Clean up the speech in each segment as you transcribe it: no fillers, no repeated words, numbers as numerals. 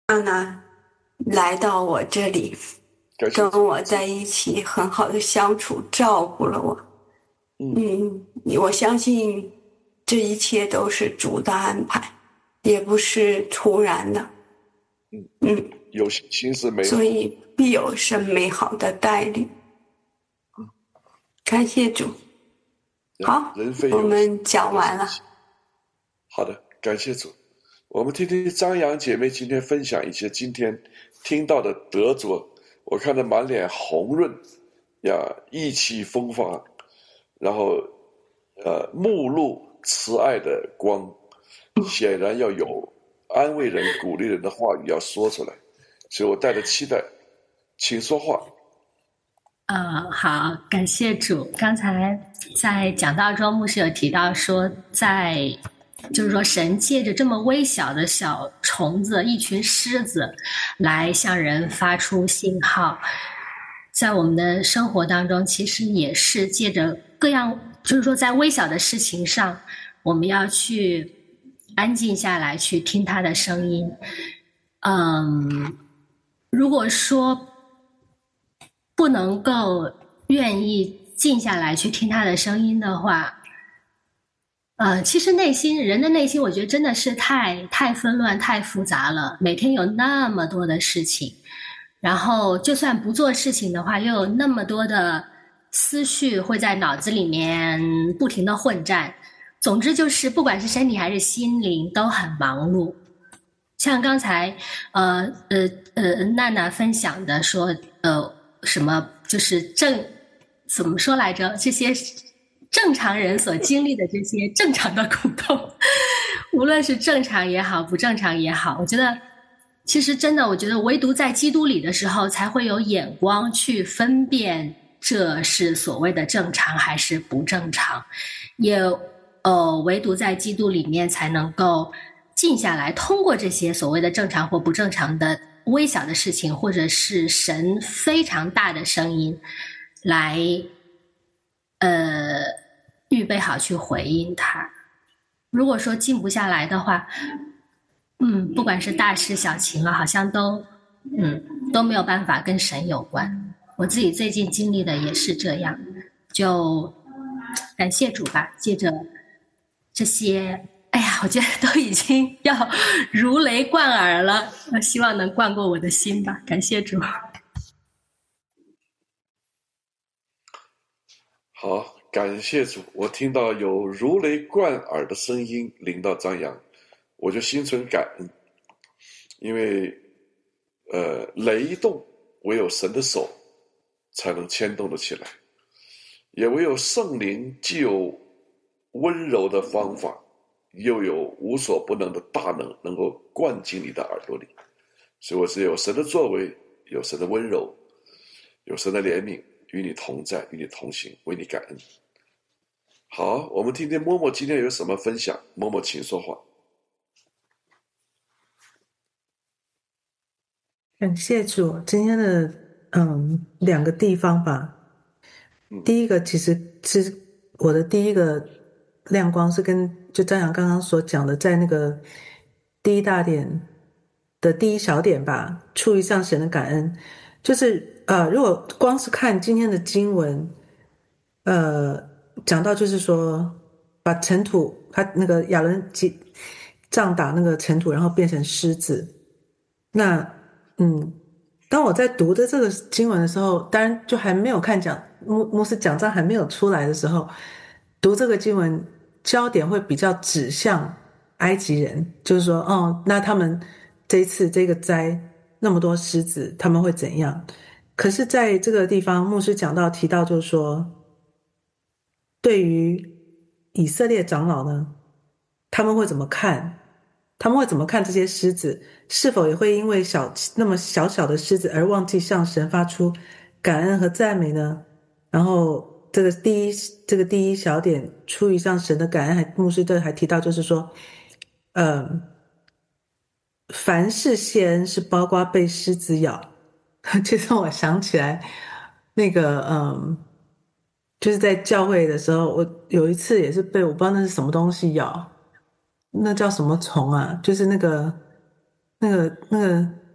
安娜来到我这里，跟感谢主。 我在一起很好的相处，照顾了我。 嗯我相信这一切都是主的安排，也不是突然的。 嗯， 嗯， 有心是美好。 所以必有神美好的带领。 嗯， 感谢主。好， 人非我有心， 们讲完了。 乃是奇。好的，感谢主。我们听听张扬姐妹今天分享一些今天听到的得着，我看着满脸红润呀，意气风发，然后目露慈爱的光，显然要有安慰人、鼓励人的话语要说出来，所以我带着期待，请说话。 好，感谢主。刚才在讲道中，牧师有提到说，就是说，神借着这么微小的小虫子，一群狮子，来向人发出信号。在我们的生活当中，其实也是借着各样，就是说，在微小的事情上，我们要去安静下来，去听他的声音。如果说不能够愿意静下来去听他的声音的话，其实人的内心，我觉得真的是太纷乱、太复杂了。每天有那么多的事情，然后就算不做事情的话，又有那么多的思绪会在脑子里面不停的混战。总之就是，不管是身体还是心灵，都很忙碌。像刚才娜娜分享的说，什么就是怎么说来着？这些正常人所经历的这些正常的苦痛，无论是正常也好，不正常也好，我觉得其实真的，我觉得唯独在基督里的时候，才会有眼光去分辨这是所谓的正常还是不正常，也唯独在基督里面才能够静下来，通过这些所谓的正常或不正常的微小的事情，或者是神非常大的声音，来预备好去回应他。如果说静不下来的话，不管是大事小情啊，好像都没有办法跟神有关。我自己最近经历的也是这样，就感谢主吧，借着这些，哎呀，我觉得都已经要如雷贯耳了，希望能灌过我的心吧，感谢主。 好，感谢主，我听到有如雷贯耳的声音临到张扬，我就心存感恩，因为雷动唯有神的手才能牵动得起来，也唯有圣灵既有温柔的方法，又有无所不能的大能，能够灌进你的耳朵里。所以我是有神的作为，有神的温柔，有神的怜悯，与你同在，与你同行，为你感恩。好，我们听听默默今天有什么分享。默默，请说话。 感谢主，今天的两个地方吧。第一个其实是我的第一个亮光，是跟就张扬刚刚所讲的，在那个第一大点的第一小点吧，出于向神的感恩，就是如果光是看今天的经文，呃，讲到就是说，把尘土，他那个亚伦杖打那个尘土，然后变成狮子。那嗯，当我在读的这个经文的时候，当然就还没有看牧师讲章还没有出来的时候，读这个经文焦点会比较指向埃及人，就是说，哦，那他们这一次这个灾那么多狮子，他们会怎样？可是在这个地方，牧师提到，就是说，对于以色列长老呢，他们会怎么看？他们会怎么看这些狮子？是否也会因为那么小小的狮子而忘记向神发出感恩和赞美呢？然后这个第一小点，出于向神的感恩，牧师还提到，就是说，呃，凡事谢恩是包括被狮子咬。其实我想起来，那个就是在教会的时候，我有一次也是被我不知道那是什么东西咬，那叫什么虫啊？就是那个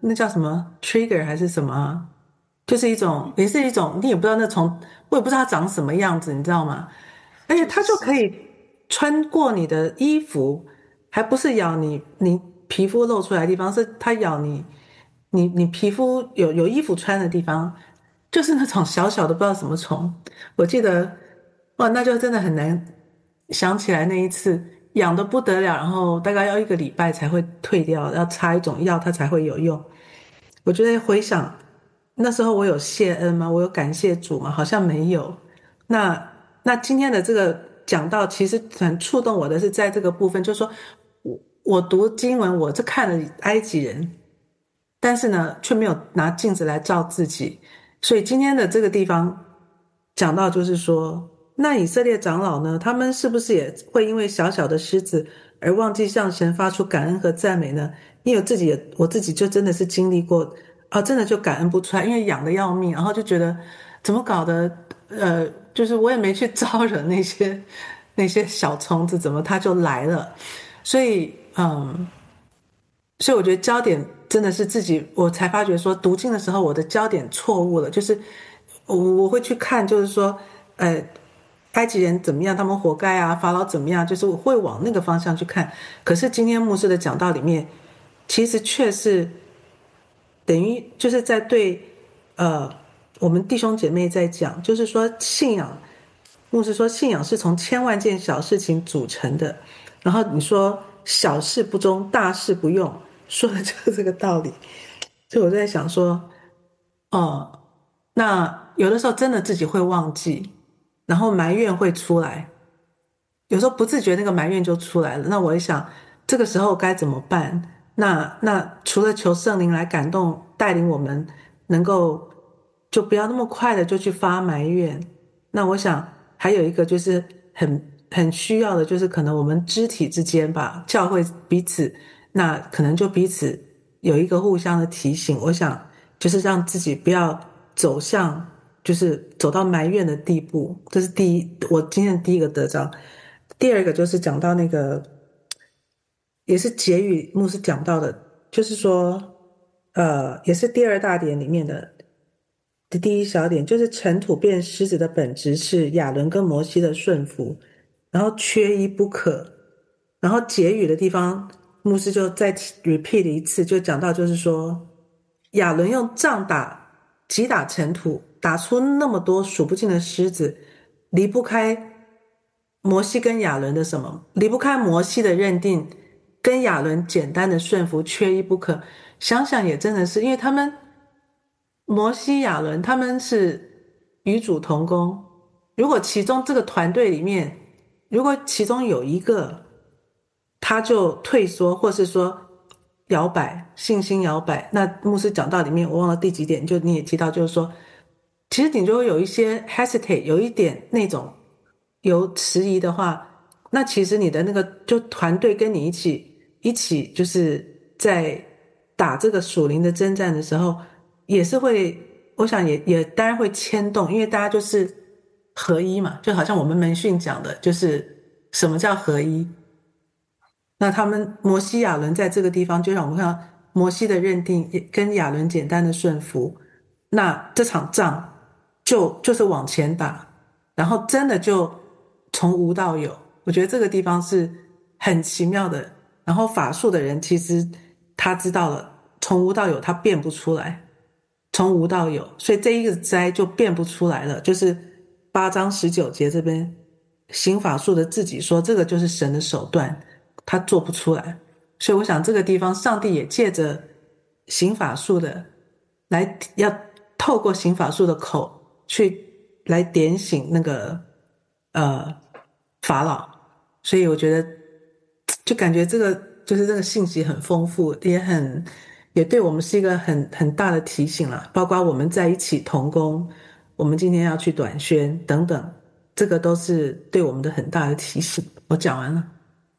那叫什么 trigger 还是什么啊？就是一种，也是一种，你也不知道那虫，我也不知道它长什么样子，你知道吗？而且它就可以穿过你的衣服，还不是咬你皮肤露出来的地方，是它咬你皮肤有衣服穿的地方，就是那种小小的不知道什么虫。我记得，哇，那就真的很难想起来那一次痒得不得了，然后大概要1个礼拜才会退掉，要擦一种药它才会有用。我觉得回想那时候我有谢恩吗？我有感谢主吗？好像没有。那今天的这个讲到，其实很触动我的是在这个部分，就是说我读经文，我是看了埃及人，但是呢，却没有拿镜子来照自己。所以今天的这个地方讲到，就是说，那以色列长老呢，他们是不是也会因为小小的狮子而忘记向神发出感恩和赞美呢？因为我自己就真的是经历过啊，真的就感恩不出来，因为痒得要命，然后就觉得怎么搞的，就是我也没去招惹那些小虫子，怎么它就来了？所以，所以我觉得焦点真的是自己，我才发觉说读经的时候我的焦点错误了，就是我会去看，就是说，埃及人怎么样，他们活该啊，法老怎么样，就是我会往那个方向去看。可是今天牧师的讲道里面，其实却是等于就是在对我们弟兄姐妹在讲，就是说信仰，牧师说信仰是从千万件小事情组成的，然后你说小事不忠，大事不用，说的就是这个道理。所以我在想说，哦，那有的时候真的自己会忘记，然后埋怨会出来，有时候不自觉那个埋怨就出来了。那我一想，这个时候该怎么办？那除了求圣灵来感动带领我们，能够就不要那么快的就去发埋怨。那我想还有一个就是很需要的，就是可能我们肢体之间吧，教会彼此，那可能就彼此有一个互相的提醒。我想就是让自己不要走向就是走到埋怨的地步，这是我今天的第一个得着。第二个就是讲到那个，也是结语牧师讲到的，就是说，也是第二大点里面的第一小点，就是尘土变狮子的本质是亚伦跟摩西的顺服，然后缺一不可。然后结语的地方，牧师就再 repeat 一次，就讲到就是说，亚伦用杖击打尘土，打出那么多数不尽的狮子，离不开摩西跟亚伦的什么？离不开摩西的认定，跟亚伦简单的顺服，缺一不可。想想也真的是，因为摩西、亚伦他们是与主同工。如果其中这个团队里面，如果其中有一个他就退缩，或是说摇摆，信心摇摆，那牧师讲到里面，我忘了第几点，就你也提到，就是说，其实你就会有一些 hesitate，有一点那种有迟疑的话，那其实你的那个就团队跟你一起就是在打这个属灵的征战的时候，也是会，我想也当然会牵动，因为大家就是合一嘛，就好像我们门训讲的，就是什么叫合一。那他们摩西亚伦在这个地方，就让我们看到摩西的认定跟亚伦简单的顺服，那这场仗就是往前打，然后真的就从无到有。我觉得这个地方是很奇妙的。然后法术的人其实他知道了，从无到有他变不出来，从无到有，所以这一个灾就变不出来了。就是8章19节这边行法术的自己说，这个就是神的手段。他做不出来，所以我想这个地方上帝也借着行法术的要透过行法术的口去来点醒那个法老，所以我觉得就感觉这个就是这个信息很丰富，也对我们是一个很大的提醒啦，包括我们在一起同工，我们今天要去短宣等等，这个都是对我们的很大的提醒。我讲完了。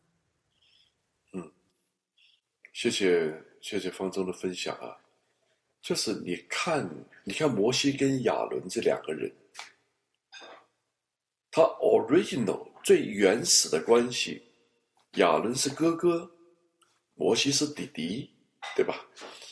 谢谢方舟的分享啊，就是你看摩西跟亚伦这两个人，他 original 最原始的关系，亚伦是哥哥，摩西是弟弟，对吧？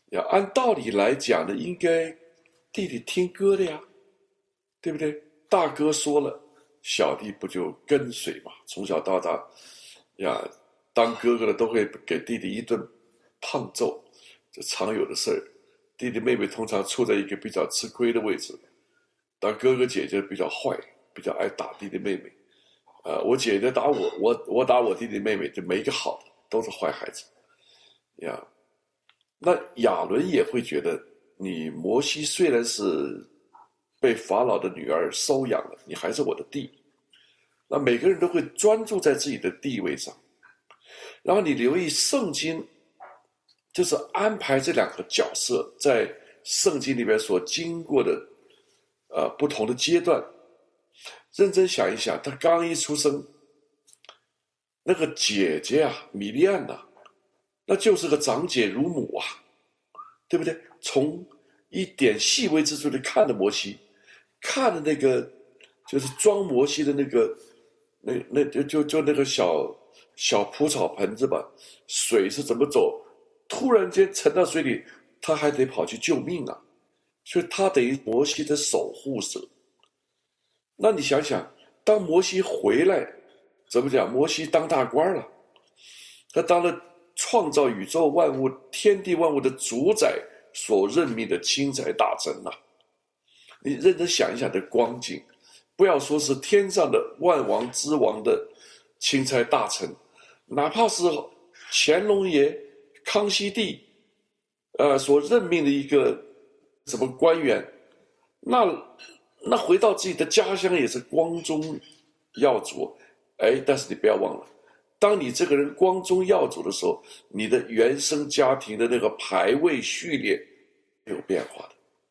要按道理来讲呢，应该弟弟听哥的呀，对不对？大哥说了，小弟不就跟随嘛？从小到大呀，当哥哥的都会给弟弟一顿胖揍，这常有的事儿。弟弟妹妹通常处在一个比较吃亏的位置，当哥哥姐姐比较坏，比较爱打弟弟妹妹。我姐姐打我打我弟弟妹妹，就没一个好的，都是坏孩子呀。那亚伦也会觉得，你摩西虽然是被法老的女儿收养了，你还是我的弟。那每个人都会专注在自己的地位上。然后你留意圣经，就是安排这两个角色在圣经里面所经过的不同的阶段。认真想一想，他刚一出生，那个姐姐啊，米利暗啊，那就是个长姐如母啊，对不对？从一点细微之处的看着摩西，看着那个就是装摩西的那个就那个小蒲草盆子吧，水是怎么走，突然间沉到水里，他还得跑去救命啊，所以他等于摩西的守护者。那你想想，当摩西回来，怎么讲？摩西当大官了，他当了创造宇宙万物、天地万物的主宰所任命的钦差大臣呐。你认真想一想这光景，不要说是天上的万王之王的钦差大臣，哪怕是乾隆爷、康熙帝，所任命的一个什么官员，那回到自己的家乡也是光宗耀祖。但是你不要忘了，当你这个人光宗耀祖的时候，你的原生家庭的那个排位序列没有变化的。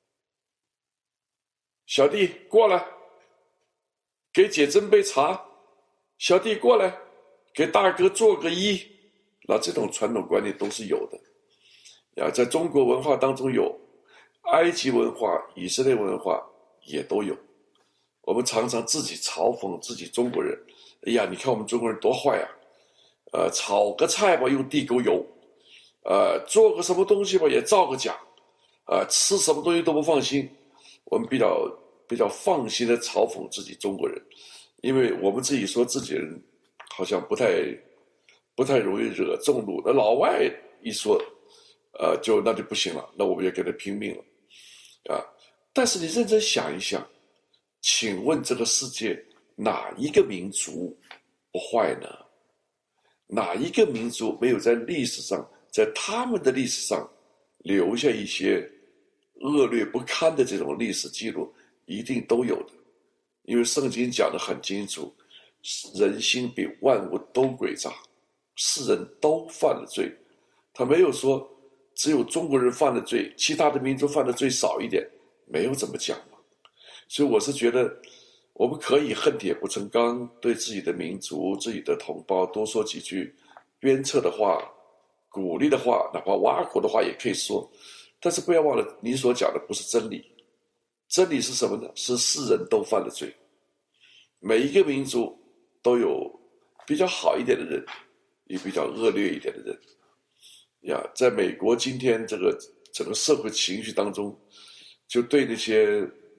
小弟过来，给姐斟杯茶；小弟过来，给大哥做个揖。那这种传统观念都是有的呀，在中国文化当中有，埃及文化、以色列文化也都有。我们常常自己嘲讽自己中国人，哎呀，你看我们中国人多坏啊！炒个菜吧用地沟油，做个什么东西吧也造个假，吃什么东西都不放心。我们比较放心的嘲讽自己中国人，因为我们自己说自己人好像不太容易惹众怒，那老外一说，那就不行了，那我们也跟他拼命了，但是你认真想一想，请问这个世界哪一个民族不坏呢？哪一个民族没有在历史上，在他们的历史上留下一些恶劣不堪的这种历史记录？一定都有的，因为圣经讲得很清楚，人心比万物都诡诈，世人都犯了罪。他没有说只有中国人犯了罪，其他的民族犯的罪少一点，没有这么讲嘛。所以我是觉得我们可以恨铁不成钢，对自己的民族、自己的同胞多说几句鞭策的话、鼓励的话，哪怕挖苦的话也可以说，但是不要忘了，你所讲的不是真理。真理是什么呢？是世人都犯了罪，每一个民族都有比较好一点的人，也比较恶劣一点的人呀。在美国今天这个整个社会情绪当中，就对那些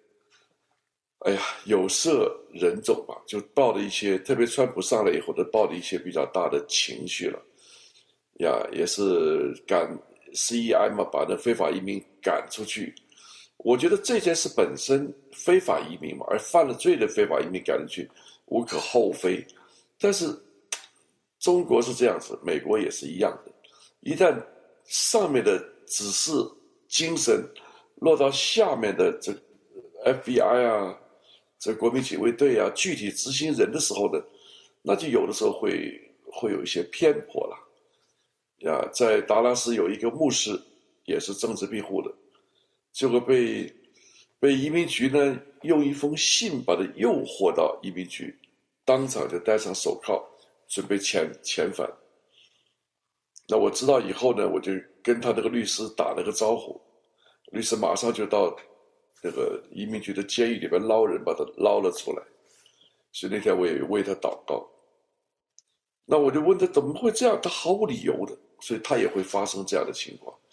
有色人种吧，就抱了一些，特别川普上来以后的抱了一些比较大的情绪了呀，也是赶 CEI 嘛，把那非法移民赶出去。我觉得这件事本身非法移民嘛，而犯了罪的非法移民赶出去无可厚非，但是中国是这样子，美国也是一样的。一旦上面的指示精神落到下面的这 FBI 啊，这国民警卫队啊，具体执行人的时候呢，那就有的时候会有一些偏颇了呀。在达拉斯有一个牧师也是政治庇护的，结果被移民局呢用一封信把他诱惑到移民局，当场就戴上手铐准备遣返。那我知道以后呢，我就跟他那个律师打了个招呼，律师马上就到那个移民局的监狱里面捞人，把他捞了出来。所以那天我也为他祷告。那我就问他怎么会这样，他毫无理由的，所以他也会发生这样的情况。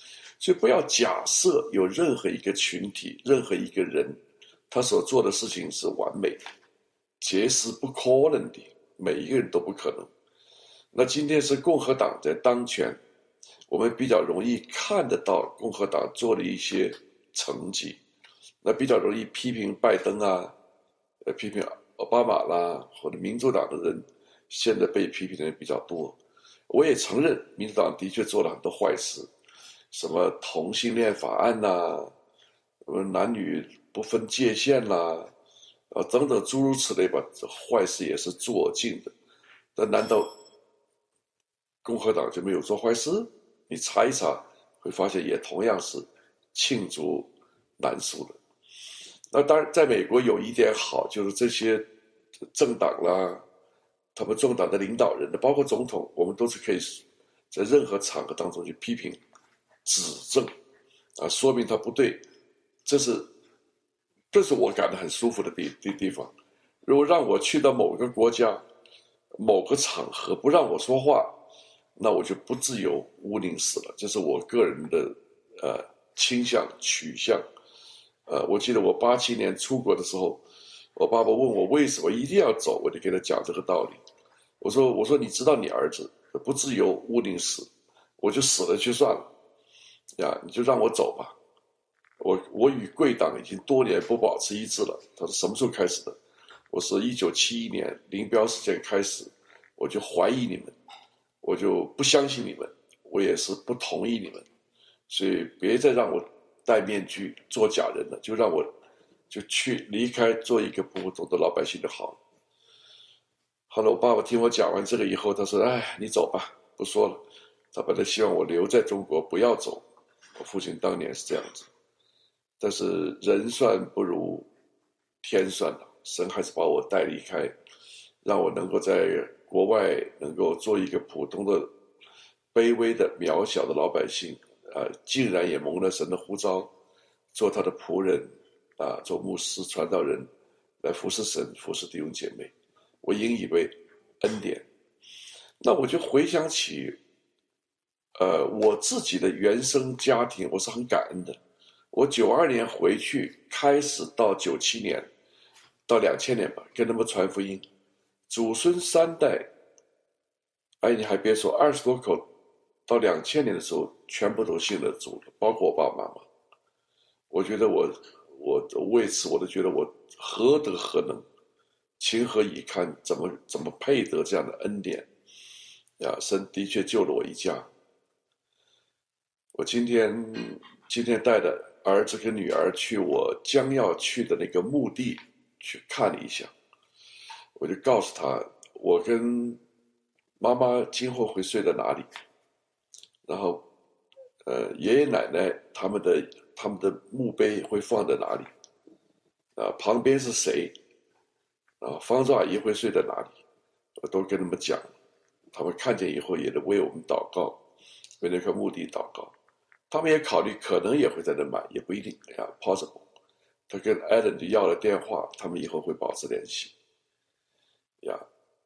所以不要假设有任何一个群体、任何一个人，他所做的事情是完美的，绝是不可能的，每一个人都不可能。那今天是共和党在当权，我们比较容易看得到共和党做了一些成绩，那比较容易批评拜登啊，批评奥巴马啦，或者民主党的人，现在被批评的人比较多。我也承认民主党的确做了很多坏事，什么同性恋法案呐，男女不分界限啦，等等诸如此类吧，这坏事也是做尽的。但难道共和党就没有做坏事？你查一查，会发现也同样是罄竹难书的。那当然，在美国有一点好，就是这些政党啦，他们政党的领导人的，包括总统，我们都是可以在任何场合当中去批评、指正，说明他不对。这是我感到很舒服的地方。如果让我去到某个国家、某个场合不让我说话，那我就不自由毋宁死了。这是我个人的倾向取向。我记得我87年出国的时候，我爸爸问我为什么一定要走，我就给他讲这个道理。我说你知道你儿子不自由毋宁死，我就死了去算了呀，你就让我走吧。我与贵党已经多年不保持一致了。他说什么时候开始的？我说1971年林彪事件开始，我就怀疑你们，我就不相信你们，我也是不同意你们，所以别再让我戴面具做假人了，就让我就去离开，做一个普通的老百姓就好了。后来我爸爸听我讲完这个以后，他说：“哎，你走吧，不说了。”他本来希望我留在中国，不要走。我父亲当年是这样子，但是人算不如天算了，神还是把我带离开，让我能够在国外能够做一个普通的、卑微的、渺小的老百姓，竟然也蒙了神的呼召，做他的仆人，做牧师、传道人，来服侍神、服侍弟兄姐妹。我引以为恩典。那我就回想起，我自己的原生家庭，我是很感恩的。我92年回去，开始到97年，到2000年吧，跟他们传福音，祖孙3代，你还别说，20多口，到2000年的时候，全部都信了主了，包括我爸爸妈妈。我觉得我为此我都觉得我何德何能，情何以堪，怎么配得这样的恩典呀？神的确救了我一家。我今天带着儿子跟女儿去我将要去的那个墓地去看了一下，我就告诉他，我跟妈妈今后会睡在哪里，然后爷爷奶奶他们的墓碑会放在哪里，旁边是谁，方丈阿姨会睡在哪里，我都跟他们讲，他们看见以后也得为我们祷告，为那块墓地祷告。他们也考虑可能也会在那买，也不一定呀 ，possible。他跟 Alan 就要了电话，他们以后会保持联系呀。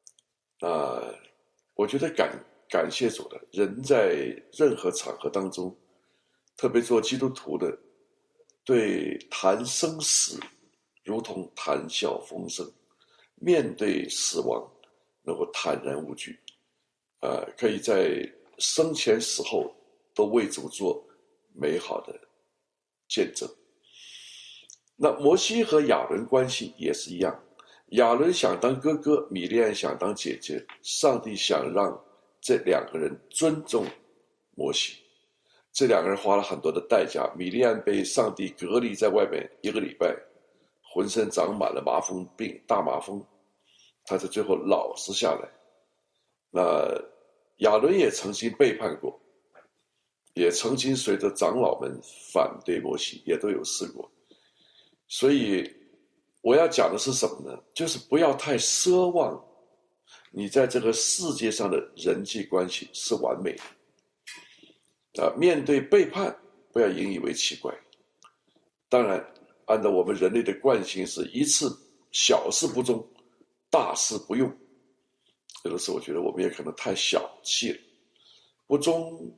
我觉得感谢主的，人在任何场合当中，特别做基督徒的，对谈生死如同谈笑风生，面对死亡能够坦然无惧，可以在生前死后都为主做美好的见证。那摩西和亚伦关系也是一样，亚伦想当哥哥，米利暗想当姐姐，上帝想让这两个人尊重摩西，这两个人花了很多的代价。米利暗被上帝隔离在外面1个礼拜，浑身长满了麻风病，大麻风，他在最后老实下来。那亚伦也曾经背叛过，也曾经随着长老们反对摩西，也都有试过。所以我要讲的是什么呢？就是不要太奢望你在这个世界上的人际关系是完美的。面对背叛，不要引以为奇怪。当然，按照我们人类的惯性，是一次小事不忠，大事不用。有的时候我觉得我们也可能太小气了，不忠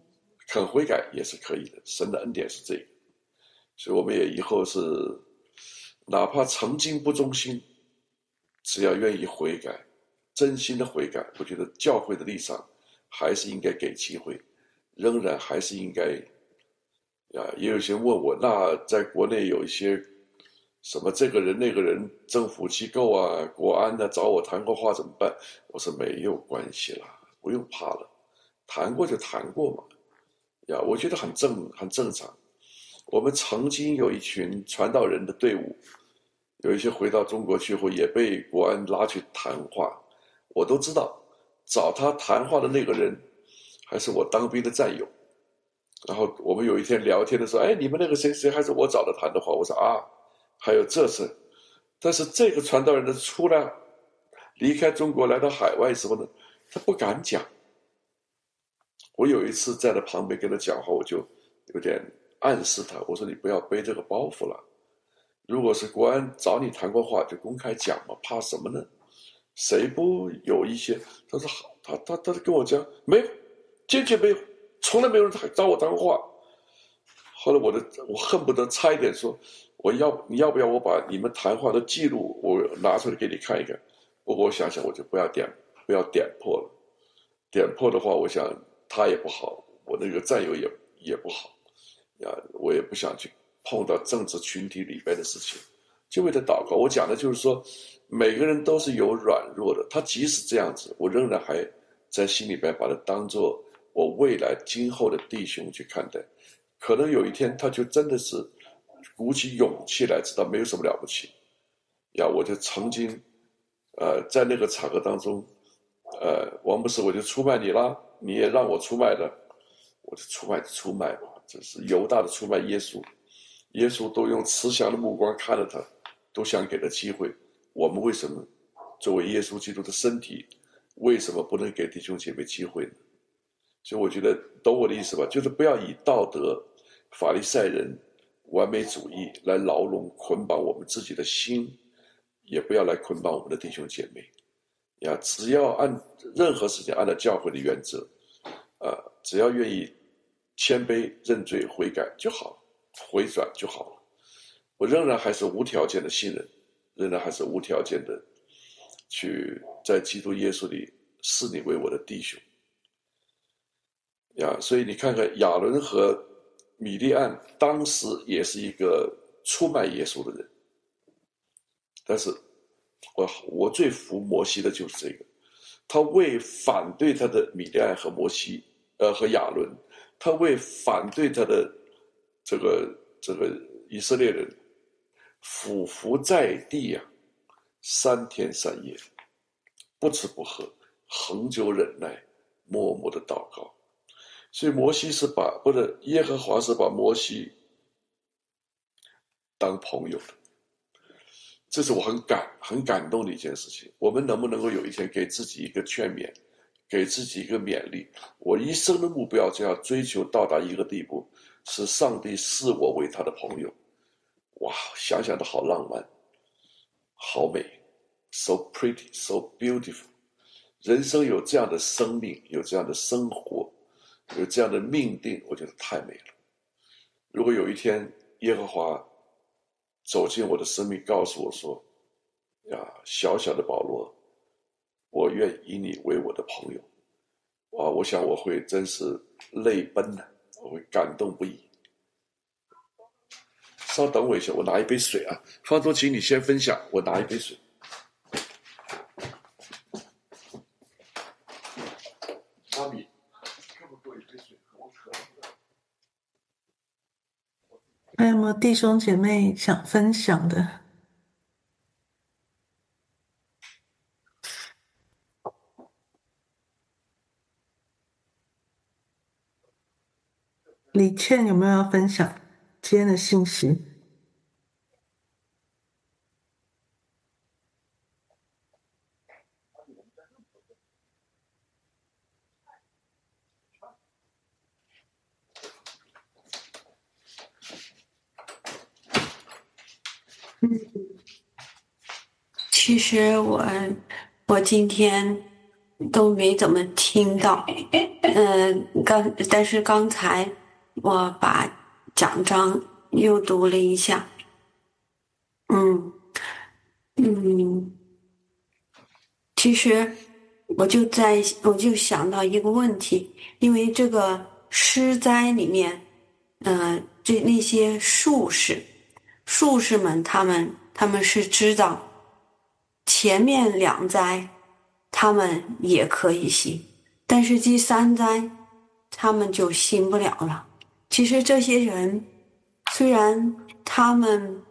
肯悔改也是可以的，神的恩典是这个。所以我们也以后是哪怕曾经不忠心，只要愿意悔改，真心的悔改，我觉得教会的立场还是应该给机会，仍然还是应该也有些问我，那在国内有一些什么这个人那个人政府机构啊国安啊找我谈过话怎么办？我说没有关系啦，不用怕了，谈过就谈过嘛，我觉得很正常。我们曾经有一群传道人的队伍，有一些回到中国去后也被国安拉去谈话，我都知道找他谈话的那个人还是我当兵的战友。然后我们有一天聊天的时候，你们那个谁谁还是我找的谈的话，我说还有这事。但是这个传道人的出来离开中国来到海外时候呢，他不敢讲。我有一次在他旁边跟他讲话，我就有点暗示他，我说你不要背这个包袱了，如果是国安找你谈过话就公开讲嘛，怕什么呢？谁不有一些？他说好，他跟我讲没有，坚决没有，从来没有人找我谈过话。后来我恨不得差一点说，你要不要我把你们谈话的记录我拿出来给你看一看？不过我想想我就不要点破了，点破的话我想他也不好，我那个战友也不好我也不想去碰到政治群体里边的事情，就为他祷告。我讲的就是说每个人都是有软弱的，他即使这样子，我仍然还在心里边把他当作我未来今后的弟兄去看待。可能有一天他就真的是鼓起勇气来，知道没有什么了不起我就曾经在那个场合当中王牧师我就出卖你了，你也让我出卖了，我就出卖吧，这是犹大的出卖耶稣，耶稣都用慈祥的目光看着他，都想给他机会，我们为什么作为耶稣基督的身体，为什么不能给弟兄姐妹机会呢？所以我觉得懂我的意思吧，就是不要以道德法利赛人完美主义来牢笼捆绑我们自己的心，也不要来捆绑我们的弟兄姐妹只要按任何事情按照教会的原则只要愿意谦卑认罪悔改就好了，回转就好了。我仍然还是无条件的信任，仍然还是无条件的去在基督耶稣里视你为我的弟兄所以你看看亚伦和米利暗当时也是一个出卖耶稣的人，但是我最服摩西的就是这个，他为反对他的米利暗和摩西和亚伦，他为反对他的这个以色列人俯伏在地3天3夜，不吃不喝，恒久忍耐，默默的祷告。所以耶和华是把摩西当朋友的，这是我很感动的一件事情。我们能不能够有一天给自己一个劝勉，给自己一个勉励？我一生的目标就要追求到达一个地步，使上帝视我为他的朋友。哇，想想都好浪漫，好美 ，so pretty, so beautiful。人生有这样的生命，有这样的生活，有这样的命定，我觉得太美了。如果有一天耶和华走进我的生命，告诉我说小小的保罗，我愿以你为我的朋友我想我会真是泪奔我会感动不已。稍等我一下，我拿一杯水方舟请你先分享，我拿一杯水。妈咪给我一杯水，我渴了。 还有没有弟兄姐妹想分享的？李倩有没有要分享今天的信息？ 其实我今天都没怎么听到。但是刚才我把讲章又读了一下。嗯嗯，其实我就想到一个问题，因为这个诗灾里面，那些术士们，他们是知道前面两灾他们也可以行，但是第三灾他们就行不了了。其实这些人虽然他们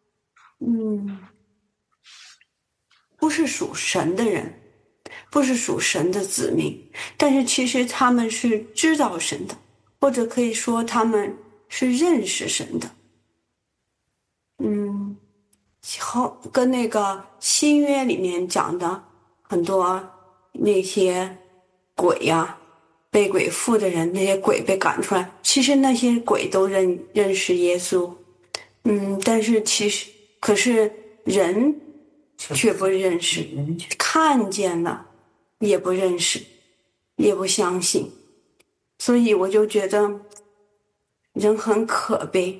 不是属神的人，不是属神的子民，但是其实他们是知道神的，或者可以说他们是认识神的。后跟那个新约里面讲的很多那些鬼呀、被鬼附的人，那些鬼被赶出来，其实那些鬼都认识耶稣。但是可是人却不认识，看见了也不认识，也不相信，所以我就觉得人很可悲。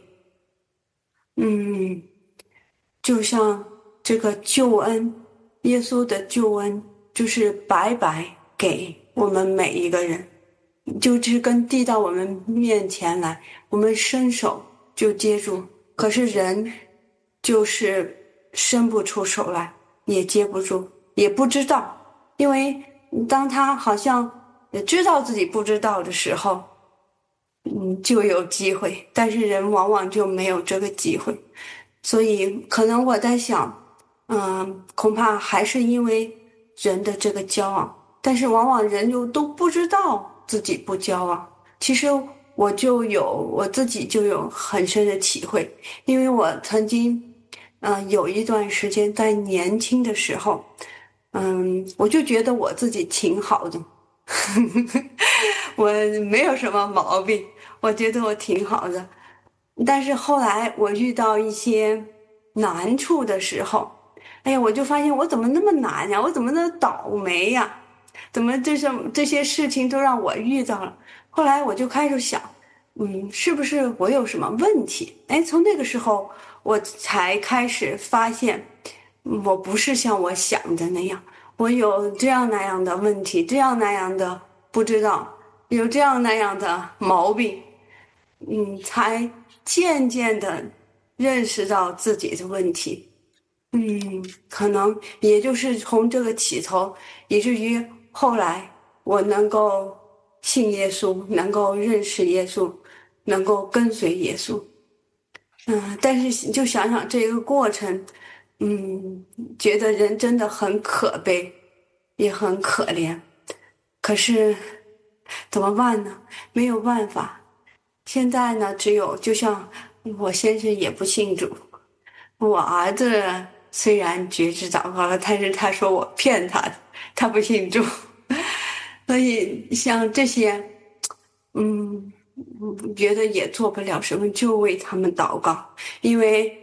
就像这个救恩，耶稣的救恩就是白白给我们每一个人，就是跟递到我们面前来，我们伸手就接住。可是人就是伸不出手来，也接不住，也不知道，因为当他好像也知道自己不知道的时候，就有机会，但是人往往就没有这个机会。所以可能我在想，恐怕还是因为人的这个骄傲，但是往往人又都不知道自己不骄傲。其实我自己就有很深的体会，因为我曾经，有一段时间在年轻的时候，我就觉得我自己挺好的，我没有什么毛病，我觉得我挺好的。但是后来我遇到一些难处的时候，哎呀，我就发现我怎么那么难呀？我怎么那么倒霉呀？怎么这些事情都让我遇到了？后来我就开始想，是不是我有什么问题？哎，从那个时候我才开始发现，我不是像我想的那样，我有这样那样的问题，这样那样的不知道，有这样那样的毛病。才渐渐的认识到自己的问题。可能也就是从这个起头，以至于后来我能够信耶稣，能够认识耶稣，能够跟随耶稣。但是就想想这个过程，觉得人真的很可悲，也很可怜。可是怎么办呢？没有办法。现在呢，只有就像我先生也不信主，我儿子虽然觉知祷告了，但是他说我骗他的，他不信主。所以像这些，觉得也做不了什么，就为他们祷告，因为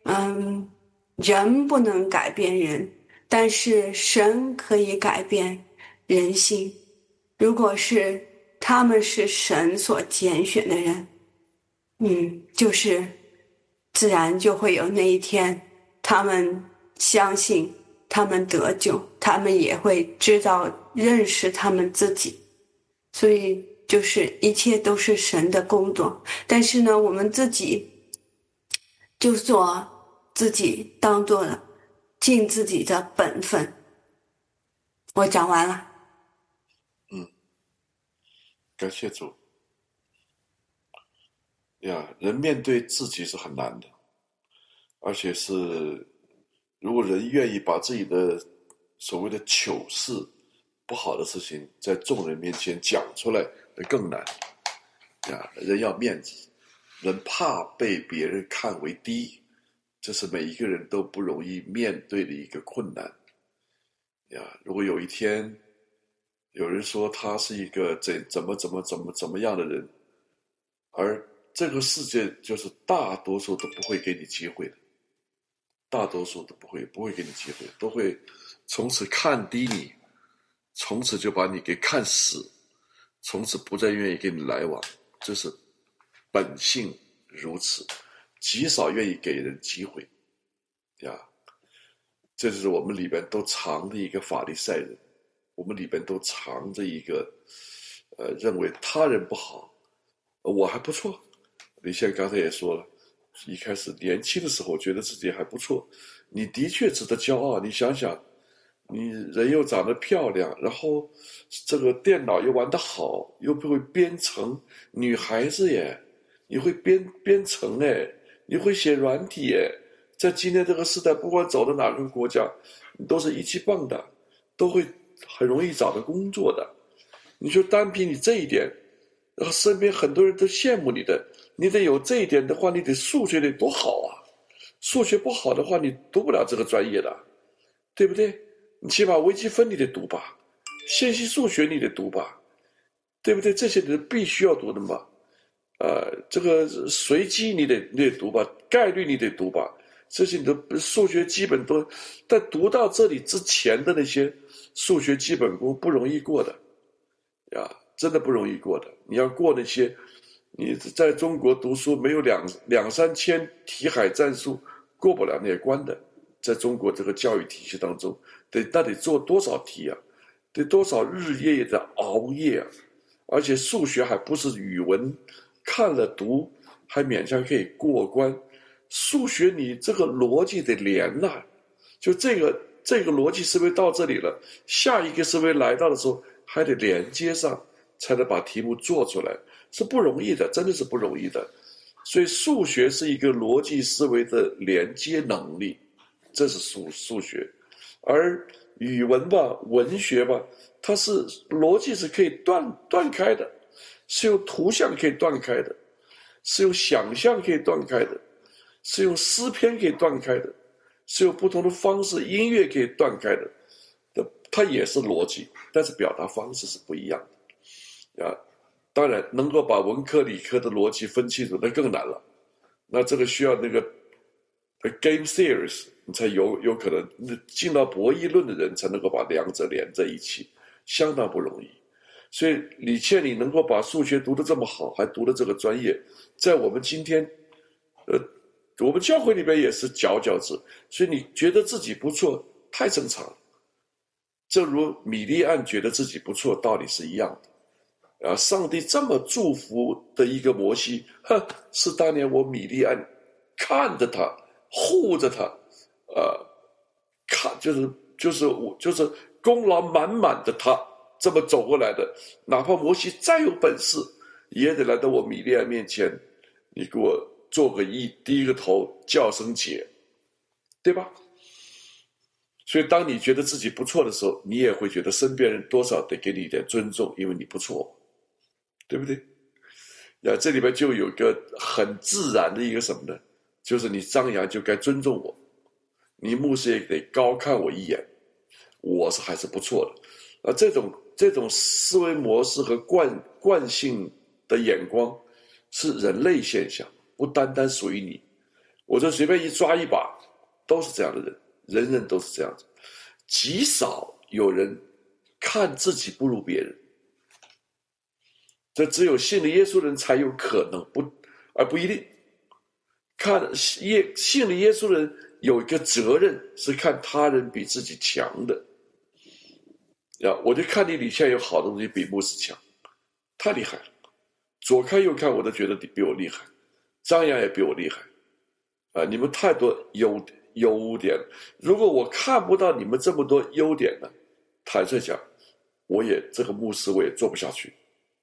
人不能改变人，但是神可以改变人心。如果是他们是神所拣选的人，就是自然就会有那一天，他们相信，他们得救，他们也会知道认识他们自己。所以就是一切都是神的工作，但是呢，我们自己就做自己当做了，尽自己的本分。我讲完了。 感谢主呀！人面对自己是很难的，而且是如果人愿意把自己的所谓的糗事、不好的事情在众人面前讲出来，那更难呀！人要面子，人怕被别人看为低，这是每一个人都不容易面对的一个困难呀！如果有一天有人说他是一个怎么样的人，而这个世界就是大多数都不会给你机会的，大多数都不会给你机会，都会从此看低你， 从此就把你给看死，从此不再愿意跟你来往，这是本性如此，极少愿意给人机会呀。这就是我们里边都藏着一个法利赛人，我们里边都藏着一个认为他人不好，我还不错。李现刚才也说了，一开始年轻的时候觉得自己还不错，你的确值得骄傲。你想想，你人又长得漂亮，然后这个电脑又玩得好，又不会编程，女孩子耶，你会编程哎，你会写软体耶，在今天这个时代，不管走到哪个国家，你都是一级棒的，都会很容易找到工作的。你说单凭你这一点，然后身边很多人都羡慕你的，你得有这一点的话，你得数学得多好啊！数学不好的话，你读不了这个专业的，对不对？你起码微积分你得读吧，线性数学你得读吧，对不对？这些你必须要读的嘛。这个随机你得读吧，概率你得读吧，这些你的数学基本都，但读到这里之前的那些数学基本功不容易过的呀，真的不容易过的。你要过那些，你在中国读书没有两三千题海战术过不了那些关的，在中国这个教育体系当中，那得做多少题啊，得多少日夜的熬夜啊，而且数学还不是语文，看了读还勉强可以过关，数学你这个逻辑得连啊，就这个逻辑思维到这里了，下一个思维来到的时候还得连接上，才能把题目做出来，是不容易的，真的是不容易的。所以数学是一个逻辑思维的连接能力，这是数学。而语文吧，文学吧，它是逻辑是可以断开的，是用图像可以断开的，是用想象可以断开的，是用诗篇可以断开的，是用不同的方式音乐可以断开的，它也是逻辑，但是表达方式是不一样的。当然能够把文科理科的逻辑分清楚那更难了，那这个需要那个 game theories， 你才有可能进到博弈论的人才能够把两者连在一起，相当不容易。所以李倩你能够把数学读得这么好，还读了这个专业，在我们今天我们教会里边也是佼佼者，所以你觉得自己不错太正常了。正如米利暗觉得自己不错道理是一样的。上帝这么祝福的一个摩西，是当年我米利暗看着他护着他，看就是功劳满满的他这么走过来的，哪怕摩西再有本事，也得来到我米利暗面前，你给我做个揖，低个头，叫声姐，对吧？所以当你觉得自己不错的时候，你也会觉得身边人多少得给你一点尊重，因为你不错，对不对？这里边就有个很自然的一个什么呢？就是你张扬就该尊重我，你牧师也得高看我一眼，我是还是不错的。这种思维模式和惯性的眼光是人类现象，不单单属于你。我就随便一抓一把，都是这样的人，人人都是这样子，极少有人看自己不如别人。这只有信了耶稣的人才有可能，而不一定。信了耶稣的人有一个责任，是看他人比自己强的。我就看你里下有好的东西比牧师强，太厉害了。左看右看我都觉得你比我厉害，张扬也比我厉害。你们太多优点，如果我看不到你们这么多优点呢，坦率讲，这个牧师我也做不下去，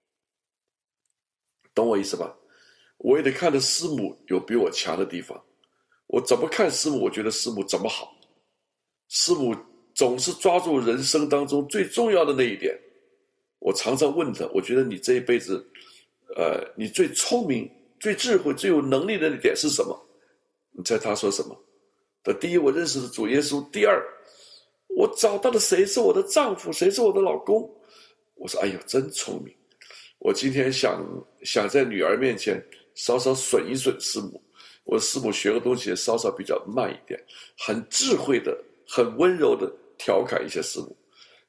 懂我意思吧？我也得看着师母有比我强的地方，我怎么看师母，我觉得师母怎么好。师母总是抓住人生当中最重要的那一点。我常常问他，我觉得你这一辈子，你最聪明、最智慧、最有能力的那点是什么？你猜他说什么？第一，我认识了主耶稣；第二，我找到了谁是我的丈夫，谁是我的老公。我说，哎呦，真聪明！我今天想在女儿面前稍稍损一损师母，我师母学个东西稍稍比较慢一点，很智慧的、很温柔的调侃一下师母。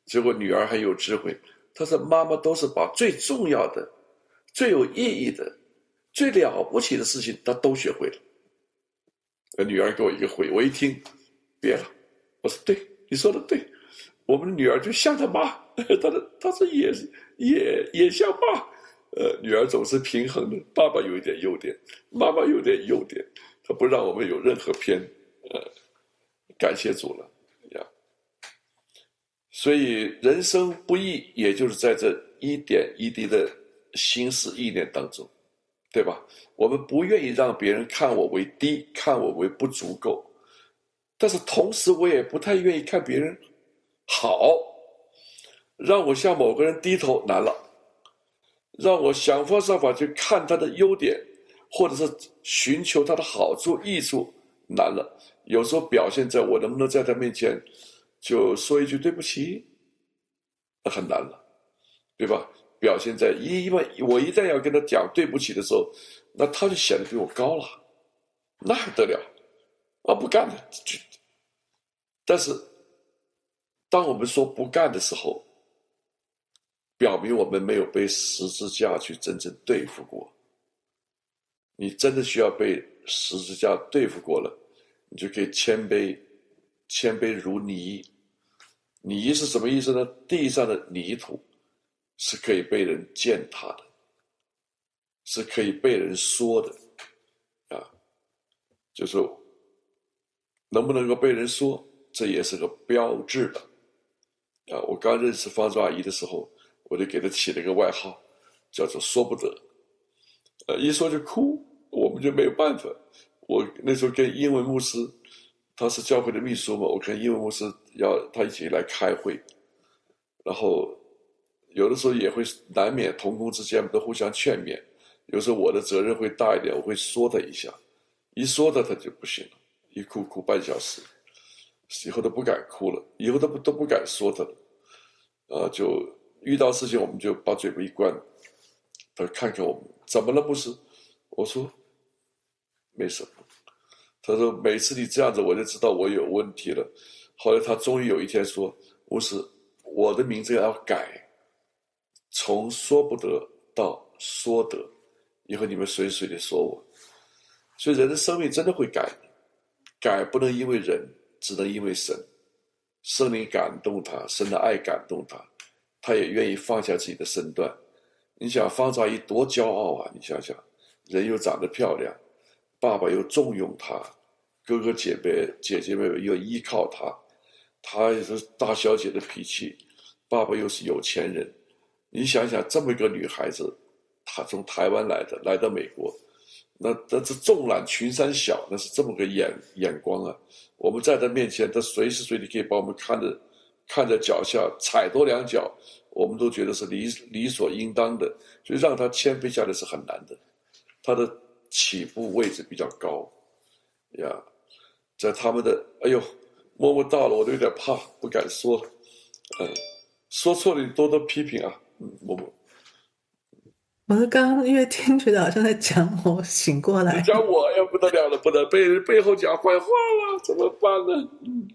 结果女儿很有智慧，她说妈妈都是把最重要的、最有意义的、最了不起的事情她都学会了。女儿给我一个回，我一听别了，我说对，你说的对，我们的女儿就像她妈，她说也像爸。女儿总是平衡的，爸爸有一点优点，妈妈有点优点，她不让我们有任何偏。感谢主了呀！所以人生不易，也就是在这一点一滴的心思意念当中，对吧？我们不愿意让别人看我为低，看我为不足够，但是同时我也不太愿意看别人好，让我向某个人低头难了，让我想方设法去看他的优点，或者是寻求他的好处益处难了。有时候表现在我能不能在他面前就说一句对不起，那很难了，对吧？表现在因为我一旦要跟他讲对不起的时候，那他就显得比我高了，那还得了啊！不干了。但是当我们说不干的时候，表明我们没有被十字架去真正对付过。你真的需要被十字架对付过了，你就可以谦卑如泥。泥是什么意思呢？地上的泥土是可以被人践踏的，是可以被人说的啊，就是能不能够被人说，这也是个标志的啊。我刚认识方舟阿姨的时候，我就给她起了一个外号，叫做说不得。一说就哭，我们就没有办法。我那时候跟英文牧师，他是教会的秘书嘛，我跟英文牧师要他一起来开会，然后有的时候也会难免同工之间都互相劝勉，有时候我的责任会大一点，我会说他一下，一说他就不行了，一哭半小时，以后都不敢哭了，以后都不敢说他了，就遇到事情我们就把嘴巴一关，他看看我们怎么了牧师，我说没什么，他说每次你这样子我就知道我有问题了。后来他终于有一天说，牧师，我的名字要改，从说不得到说得，以后你们随的说我。所以人的生命真的会改，改不能因为人，只能因为神。圣灵感动他，神的爱感动他，他也愿意放下自己的身段。你想方舟阿姨多骄傲啊，你想想，人又长得漂亮，爸爸又重用他，哥哥姐姐妹又依靠他，他也是大小姐的脾气，爸爸又是有钱人。你想想这么一个女孩子，她从台湾来的，来到美国，那这纵览群山小，那是这么个眼光啊。我们在她面前，她随时随地可以把我们看着脚下踩多两脚，我们都觉得是理所应当的，所以让她谦卑下来是很难的。她的起步位置比较高呀，在他们的默默到了，我都有点怕，不敢说。说错了你多多批评啊，默默。 我是刚刚因为听觉得好像在讲我，醒过来。 讲我呀，不得了了，不能被人背后讲坏话了，怎么办呢？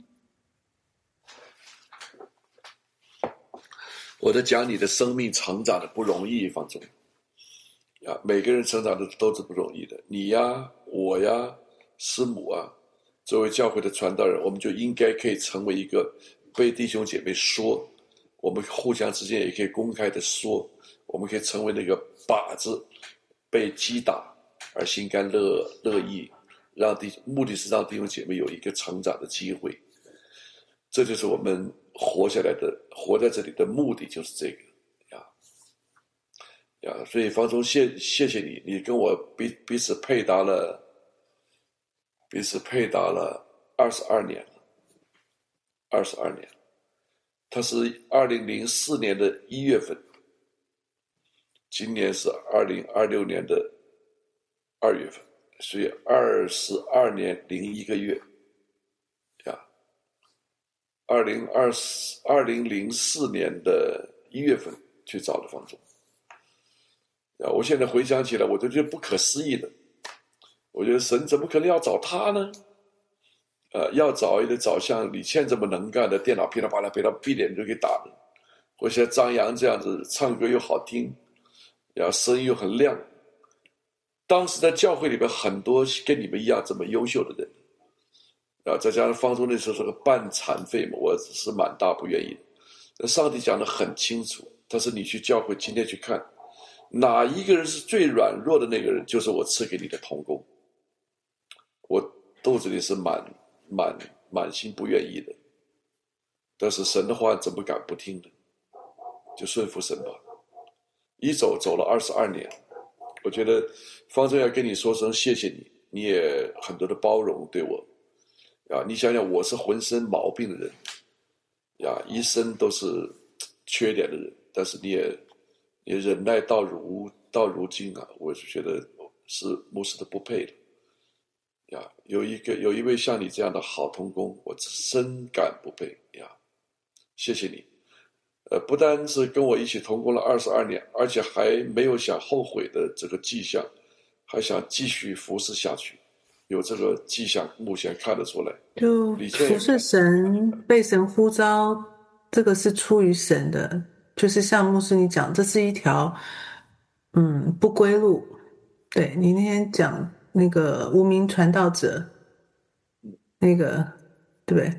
我在讲你的生命成长的不容易，方舟呀，每个人成长的都是不容易的。你呀，我呀，师母啊，作为教会的传道人，我们就应该可以成为一个被弟兄姐妹说，我们互相之间也可以公开的说，我们可以成为那个靶子，被击打而心甘乐意，目的是让弟兄姐妹有一个成长的机会。这就是我们活在这里的目的，就是这个呀。所以方舟谢谢你，你跟我彼此配搭了22年了，22年。他是2004年的1月份，今年是2026年的2月份，所以22年01个月呀。2004年的1月份去找了方舟呀，我现在回想起来，我都觉得不可思议的。我觉得神怎么可能要找他呢？ 要找也得找像李倩这么能干的，电脑噼里啪啦被他闭脸就给打的，或像张扬这样子唱歌又好听，声音又很亮。当时在教会里面很多跟你们一样这么优秀的人，再加上方舟那时候是个半残废嘛，我是蛮大不愿意的。上帝讲得很清楚，但是你去教会今天去看，哪一个人是最软弱的那个人，就是我赐给你的同工。我肚子里是满心不愿意的，但是神的话怎么敢不听呢？就顺服神吧。一走了22年，我觉得方舟要跟你说声谢谢你，你也很多的包容对我。你想想，我是浑身毛病的人，一生都是缺点的人，但是你也忍耐到如今我就觉得是牧师的不配的。有一位像你这样的好同工，我深感不配谢谢你。不单是跟我一起同工了22年，而且还没有想后悔的这个迹象，还想继续服侍下去，有这个迹象，目前看得出来。 就服侍神，被神呼召，这个是出于神的。就是像牧师你讲，这是一条不归路。对，你那天讲那个无名传道者，那个对不对？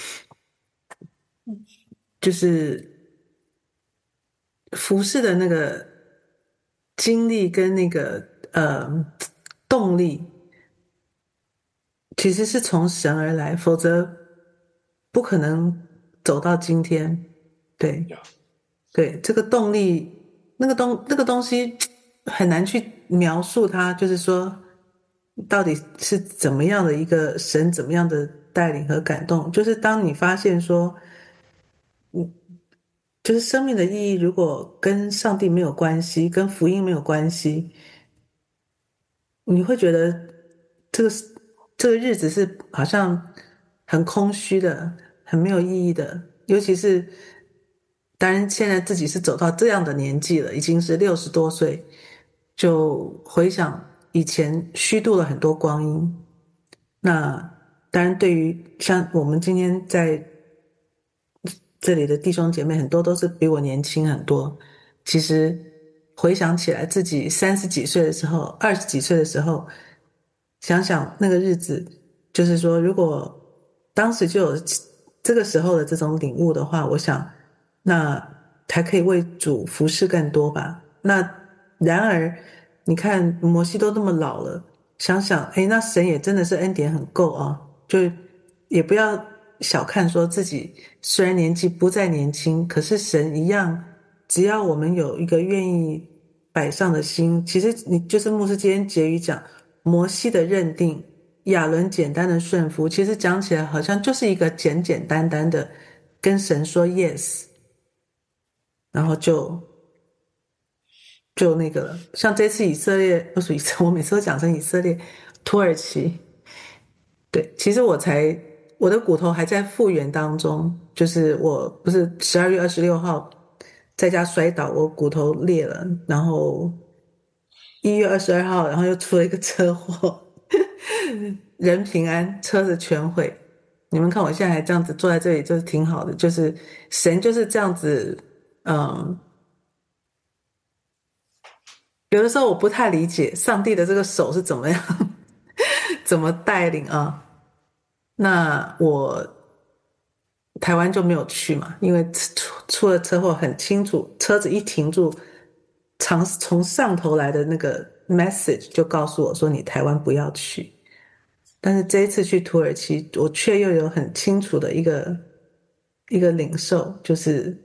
就是服侍的那个经历跟那个动力，其实是从神而来，否则不可能走到今天。对，对，这个动力，那个东西很难去描述它，就是说到底是怎么样的一个神怎么样的带领和感动，就是当你发现说就是生命的意义如果跟上帝没有关系，跟福音没有关系，你会觉得这个日子是好像很空虚的，很没有意义的。尤其是当然现在自己是走到这样的年纪了，已经是60多岁，就回想以前虚度了很多光阴。那当然对于像我们今天在这里的弟兄姐妹很多都是比我年轻很多，其实回想起来自己30几岁的时候20几岁的时候，想想那个日子，就是说如果当时就有这个时候的这种领悟的话，我想那还可以为主服侍更多吧。那然而你看摩西都那么老了，想想那神也真的是恩典很够啊，就也不要小看说自己虽然年纪不再年轻，可是神一样，只要我们有一个愿意摆上的心，其实你就是牧师今天结语讲摩西的认定，亚伦简单的顺服，其实讲起来好像就是一个简简单单的跟神说 yes， 然后就那个了。像这次以色列，不是以色列，我每次都讲成以色列，土耳其。对，其实我的骨头还在复原当中，就是我不是12月26号在家摔倒，我骨头裂了，然后1月22号，然后又出了一个车祸，人平安，车子全毁。你们看我现在还这样子坐在这里，就是挺好的，就是神就是这样子，有的时候我不太理解上帝的这个手是怎么样怎么带领啊。那我台湾就没有去嘛，因为出了车祸很清楚，车子一停住，从上头来的那个 message 就告诉我说你台湾不要去。但是这一次去土耳其，我却又有很清楚的一个领受，就是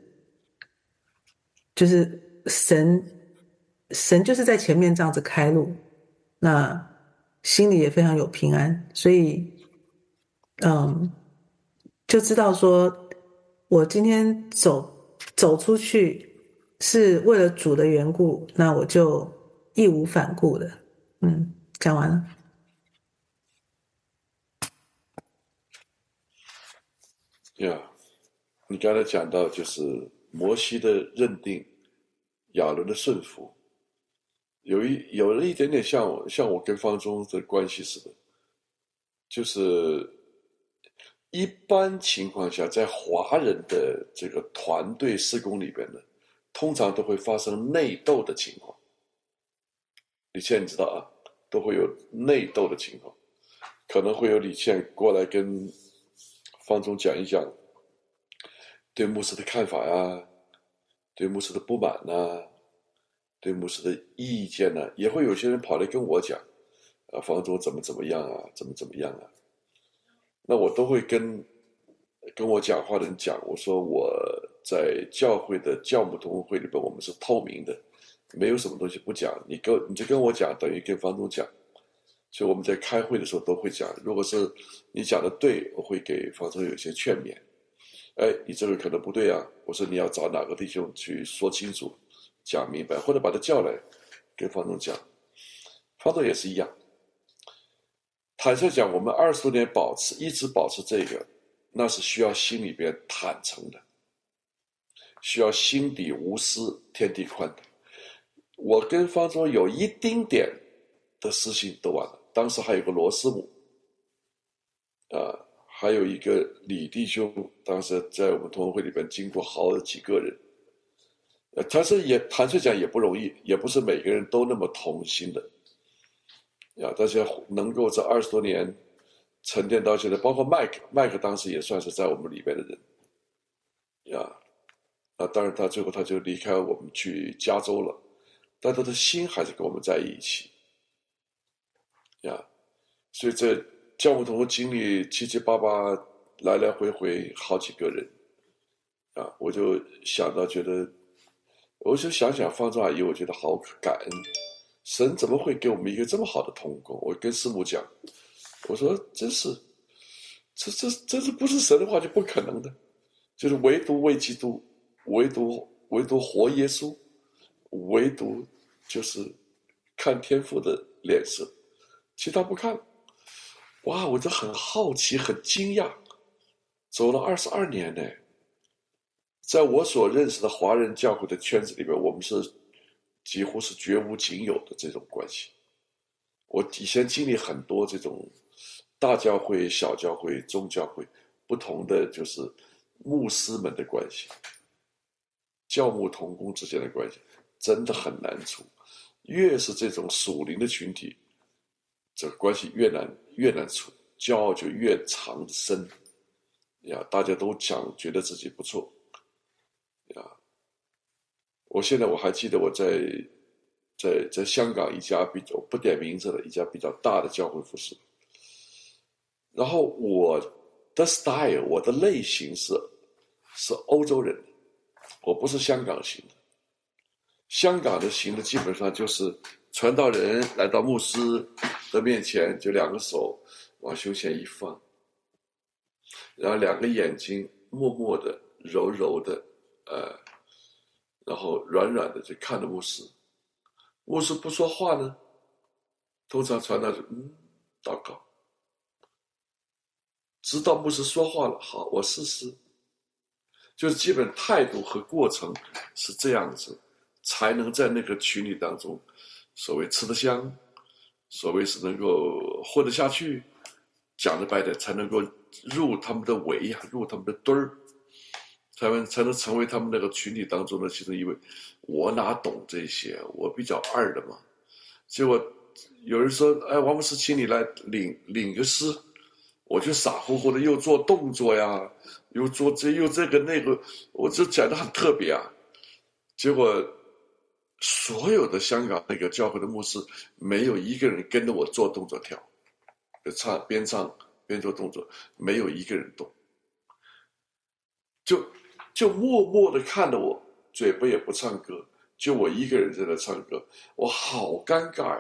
神就是在前面这样子开路，那心里也非常有平安，所以就知道说我今天走出去是为了主的缘故，那我就义无反顾的讲完了。 你刚才讲到就是摩西的认定，亚伦的顺服，有了一点点像我跟方舟的关系似的，就是一般情况下，在华人的这个团队施工里边呢，通常都会发生内斗的情况。李倩你知道啊，都会有内斗的情况，可能会有李倩过来跟方总讲一讲对牧师的看法呀，对牧师的不满呐，对牧师的意见呢，也会有些人跑来跟我讲，方总怎么样啊，怎么样啊。那我都会跟我讲话的人讲，我说我在教会的教牧同工会里边，我们是透明的，没有什么东西不讲，你就跟我讲，等于跟方总讲。所以我们在开会的时候都会讲，如果是你讲的对，我会给方总有一些劝勉。你这个可能不对啊，我说你要找哪个弟兄去说清楚，讲明白，或者把他叫来跟方总讲。方总也是一样。坦率讲，我们20多年一直保持这个，那是需要心里边坦诚的，需要心底无私天地宽的。我跟方总有一丁点的私心都完了，当时还有个罗斯姆还有一个李弟兄，当时在我们同工会里边经过好几个人，但是也坦率讲也不容易，也不是每个人都那么同心的。大家能够这20多年沉淀到现在，包括麦克当时也算是在我们里边的人当然他最后他就离开我们去加州了，但他的心还是跟我们在一起所以这教牧同工经历七七八八来来回回好几个人我就想到我就想方丈阿姨，我觉得好感恩，神怎么会给我们一个这么好的同工？我跟师母讲，我说真是，这不是神的话就不可能的，就是唯独为基督，唯独活耶稣，唯独就是看天父的脸色，其他不看。哇，我就很好奇，很惊讶，走了22年呢，在我所认识的华人教会的圈子里边，我们是几乎是绝无仅有的这种关系。我以前经历很多这种大教会、小教会、中教会不同的就是牧师们的关系，教牧同工之间的关系真的很难处。越是这种属灵的群体，这个关系越难处，骄傲就越藏深大家都觉得自己不错我现在还记得我在香港一家不点名字的一家比较大的教会服侍，然后我的 style 我的类型是欧洲人的，我不是香港型的。香港的型的基本上就是传道人来到牧师的面前，就2个手往胸前一放，然后2个眼睛默默的柔柔的然后软软的就看着牧师，牧师不说话呢，通常传道就祷告，直到牧师说话了，好，我试试，就是基本态度和过程是这样子，才能在那个群体当中，所谓吃得香，所谓是能够混得下去，讲得白点，才能够入他们的围入他们的堆儿。才能成为他们那个群体当中的其中一位。我哪懂这些，我比较二的嘛。结果有人说，王牧师请你来领个诗，我就傻乎乎的又做动作呀，又做这个那个，我就讲得很特别结果所有的香港那个教会的牧师没有一个人跟着我做动作跳，边唱边做动作，没有一个人动，就默默地看着我，嘴巴也不唱歌，就我一个人在那唱歌，我好尴尬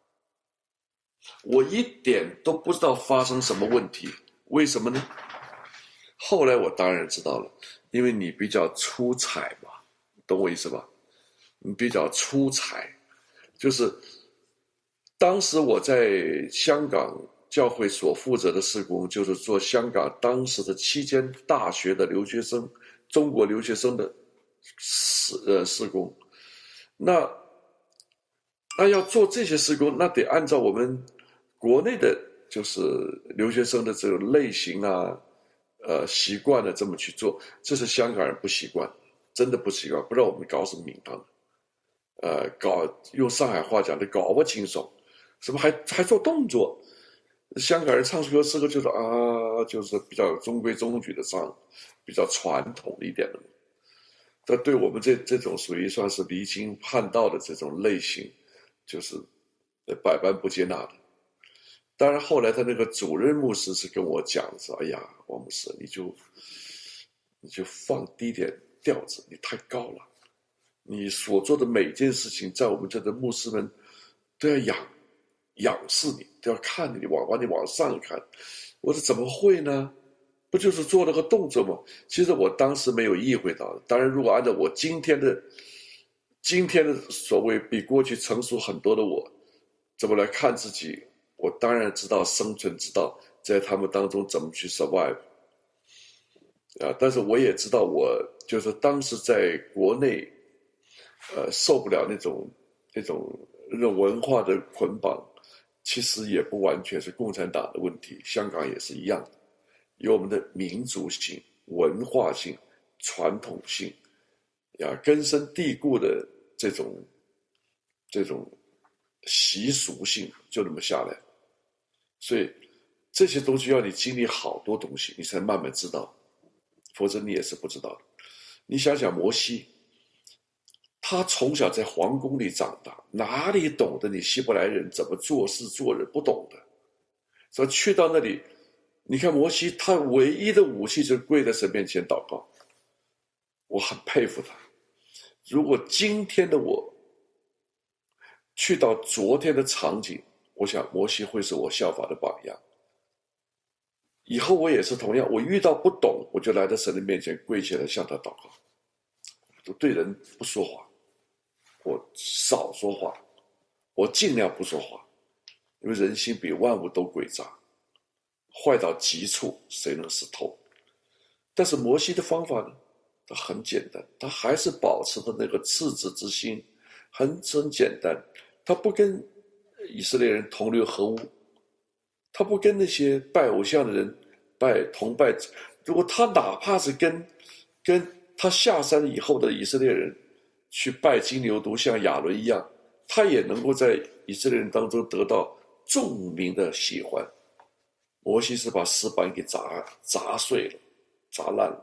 我一点都不知道发生什么问题，为什么呢？后来我当然知道了，因为你比较出彩嘛，懂我意思吧？你比较出彩，就是当时我在香港教会所负责的事工，就是做香港当时的7间大学的留学生，中国留学生的事工。那要做这些事工，那得按照我们国内的就是留学生的这种类型习惯了这么去做，这是香港人不习惯，真的不习惯，不知道我们搞什么名堂，用上海话讲的搞不清楚，什么还做动作。香港人唱歌诗歌就是就是比较中规中矩的唱，比较传统一点的。这对我们这种属于算是离经叛道的这种类型，就是百般不接纳的。当然后来他那个主任牧师是跟我讲说，哎呀，王牧师，你就放低点调子，你太高了，你所做的每件事情在我们这的牧师们都要仰视你，都要看你，把你往上看。我说怎么会呢？不就是做了个动作吗？其实我当时没有意会到的。当然如果按照我今天的所谓比过去成熟很多的我怎么来看自己，我当然知道生存之道，在他们当中怎么去 survive 但是我也知道我就是当时在国内受不了那种文化的捆绑，其实也不完全是共产党的问题，香港也是一样的，有我们的民族性、文化性、传统性根深蒂固的这种习俗性就那么下来。所以这些东西要你经历好多东西你才慢慢知道，否则你也是不知道的。你想想摩西，他从小在皇宫里长大，哪里懂得你希伯来人怎么做事做人，不懂的。所以去到那里，你看摩西他唯一的武器就是跪在神面前祷告，我很佩服他。如果今天的我去到昨天的场景，我想摩西会是我效法的榜样。以后我也是同样，我遇到不懂，我就来到神的面前跪起来向他祷告。我对人不说话，我少说话，我尽量不说话，因为人心比万物都诡诈，坏到极处谁能识透？但是摩西的方法呢，他很简单，他还是保持着那个赤子之心，很简单。他不跟以色列人同流合污，他不跟那些拜偶像的人同拜。如果他哪怕是跟他下山以后的以色列人去拜金牛犊，像亚伦一样，他也能够在以色列人当中得到众民的喜欢。摩西是把石板给砸碎了，砸烂了。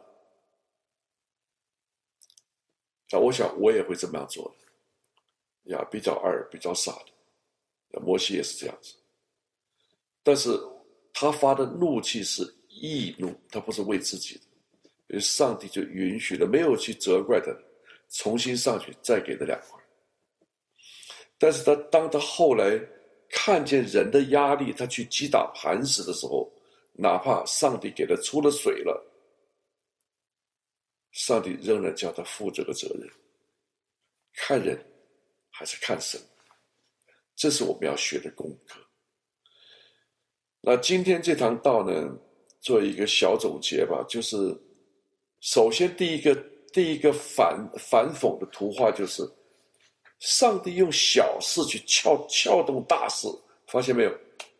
我想我也会这么样做的比较二比较傻的，摩西也是这样子。但是他发的怒气是义怒，他不是为自己的，所以上帝就允许了，没有去责怪他，重新上去再给他2块。但是当他后来看见人的压力，他去击打磐石的时候，哪怕上帝给他出了水了，上帝仍然叫他负这个责任。看人还是看神，这是我们要学的功课。那今天这堂道呢，做一个小总结吧，就是首先第一个反讽的图画，就是上帝用小事去撬动大事，发现没有？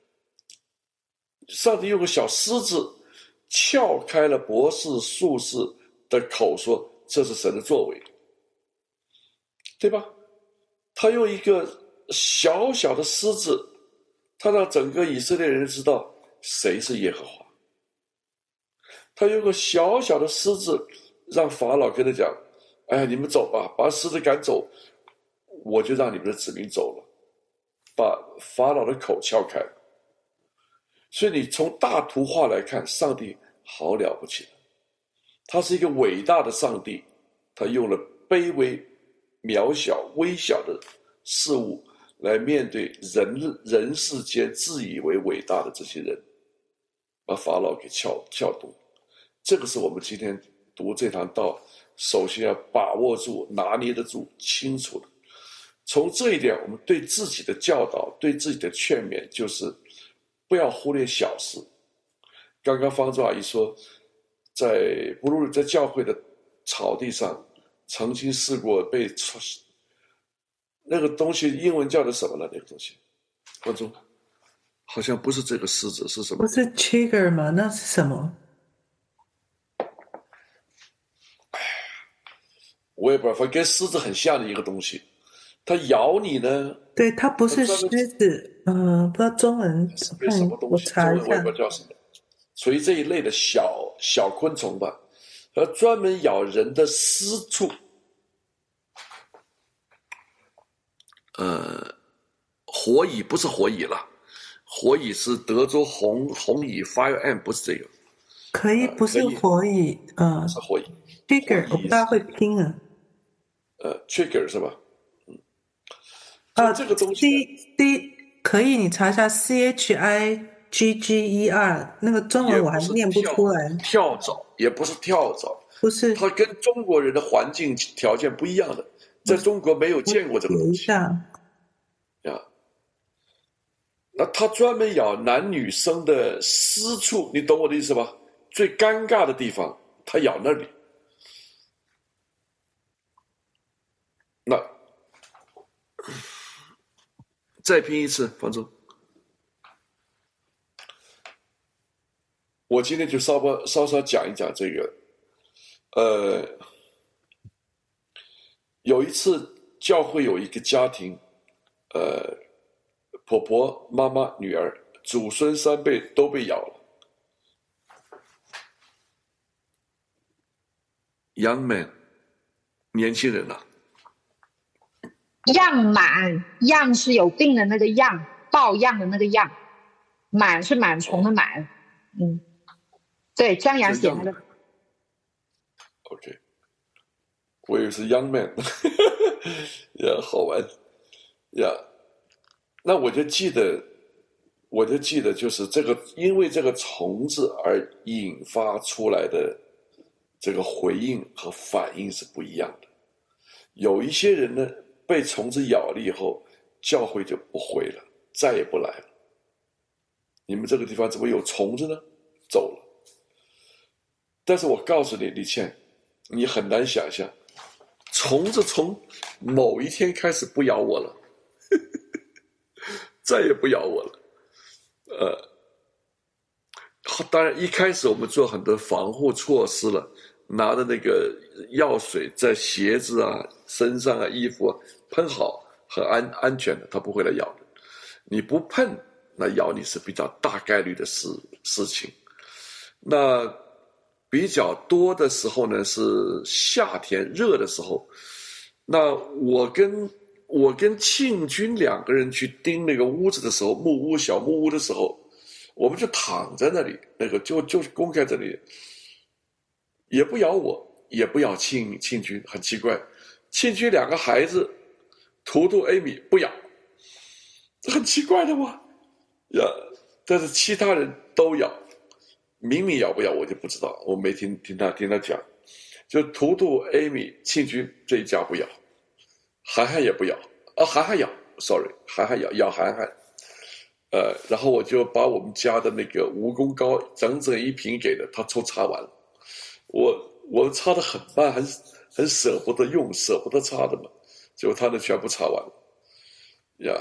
上帝用个小狮子撬开了博士术士的口，说这是神的作为，对吧？他用一个小小的狮子，他让整个以色列人知道谁是耶和华。他用个小小的狮子，让法老跟他讲，哎呀，你们走吧，把狮子赶走，我就让你们的子民走了，把法老的口撬开。所以你从大图画来看，上帝好了不起的，他是一个伟大的上帝，他用了卑微、渺小、微小的事物来面对人世间自以为伟大的这些人，把法老给撬动。这个是我们今天读这堂道首先要把握住、拿捏得住、清楚的。从这一点，我们对自己的教导、对自己的劝勉，就是不要忽略小事。刚刚方舟阿姨说，在教会的草地上曾经试过被那个东西，英文叫的什么了？那个东西，方舟好像不是这个狮子，是什么？ 不是 trigger 吗？那是什么？ 我也不知道，反正跟狮子很像的一个东西。它咬你呢， 对，它不是狮子，不知道中文， 是什么东我西？中文我也查一下。 不知道叫什么，属于这一类的小昆虫吧，而专门咬人的私处。火蚁不是火蚁了，火蚁是德州红蚁 Fire Ant， 不是这个。 可以不是火蚁， 是火蚁 ，trigger 我不大会拼啊。 trigger 是吧？就这个东西 ，C 可以，你查一下 CHIGGER，那个中文我还念不出来。 跳蚤也不是跳蚤， 不是， 它跟中国人的环境条件不一样的，在中国没有见过这个东西。那它专门咬男女生的私处，你懂我的意思吧？最尴尬的地方，它咬那里。那再拼一次，房总。我今天就稍稍讲一讲这个。有一次教会有一个家庭，婆婆、妈妈、女儿、祖孙3辈都被咬了。Young man， 年轻人啊。 样满，样是有病的那个样，抱恙的那个样，满是螨虫的满。对，张扬写的。 OK， 我以为是 young man， 呀，好玩呀。那我就记得就是这个，因为这个虫子而引发出来的这个回应和反应是不一样的。有一些人呢，被虫子咬了以后，教会就不回了，再也不来了。你们这个地方怎么有虫子呢？走了。但是我告诉你，李倩，你很难想象，虫子从某一天开始不咬我了，再也不咬我了。当然一开始我们做很多防护措施了，拿着那个药水在鞋子啊、身上啊、衣服啊喷好，很安全的，它不会来咬的。你不喷，那咬你是比较大概率的事情。那比较多的时候呢，是夏天热的时候。那我跟庆军2个人去盯那个屋子的时候，小木屋的时候，我们就躺在那里，那个就公开这里，也不咬我，也不咬庆军，很奇怪。庆军2个孩子，图图、Amy 不咬，很奇怪的嘛，呀，但是其他人都咬。明明咬不咬我就不知道，我没听他讲。就图图、Amy、庆军这一家不咬，涵涵也不咬涵涵咬 ，sorry， 涵涵咬涵涵。然后我就把我们家的那个蜈蚣膏整1瓶给了他，擦完了。我擦得很慢，很舍不得用，舍不得擦的嘛，结果他的全部擦完了，呀，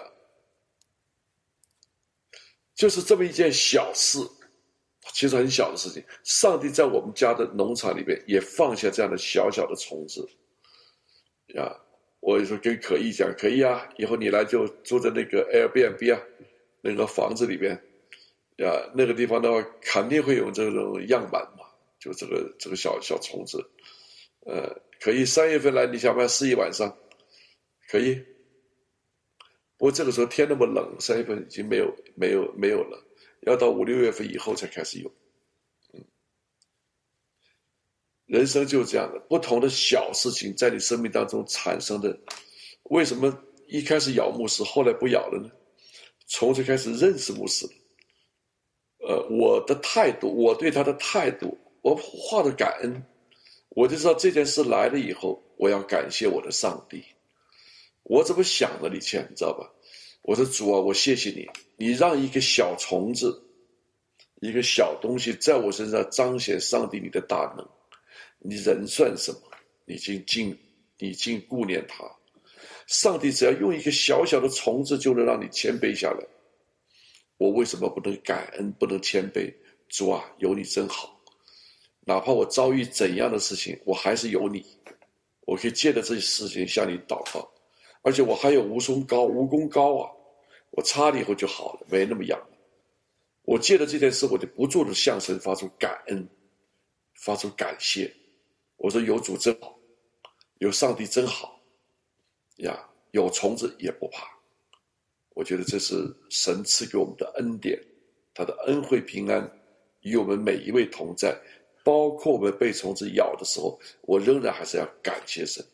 就是这么一件小事。其实很小的事情，上帝在我们家的农场里面也放下这样的小小的虫子呀。我就说跟可意讲，可意啊，以后你来就住在那个 Airbnb 啊，那个房子里边呀，那个地方的话肯定会有这种样板嘛，就这个小虫子。可以3月份来，你想不想试一晚上？可以。不过这个时候天那么冷，3月份已经没有了。要到5、6月份以后才开始有。人生就是这样的，不同的小事情在你生命当中产生的。为什么一开始咬牧师，后来不咬了呢？从此开始认识牧师了。我的态度，我对他的态度，我画的感恩，我就知道这件事来了以后，我要感谢我的上帝。我怎么想的，李倩，你知道吧？我说主啊，我谢谢你，你让一个小虫子，一个小东西在我身上彰显上帝你的大能。你人算什么？你尽顾念他。上帝只要用一个小小的虫子就能让你谦卑下来。我为什么不能感恩，不能谦卑？主啊，有你真好。哪怕我遭遇怎样的事情，我还是有你。 我可以借着这些事情向你祷告，而且我还有蜈蚣膏啊，我擦了以后就好了，没那么痒了。我借着这件事，我就不住的向神发出感恩，发出感谢。我说有主真好，有上帝真好呀，有虫子也不怕。我觉得这是神赐给我们的恩典，他的恩惠平安与我们每一位同在，包括我们被虫子咬的时候，我仍然还是要感谢神。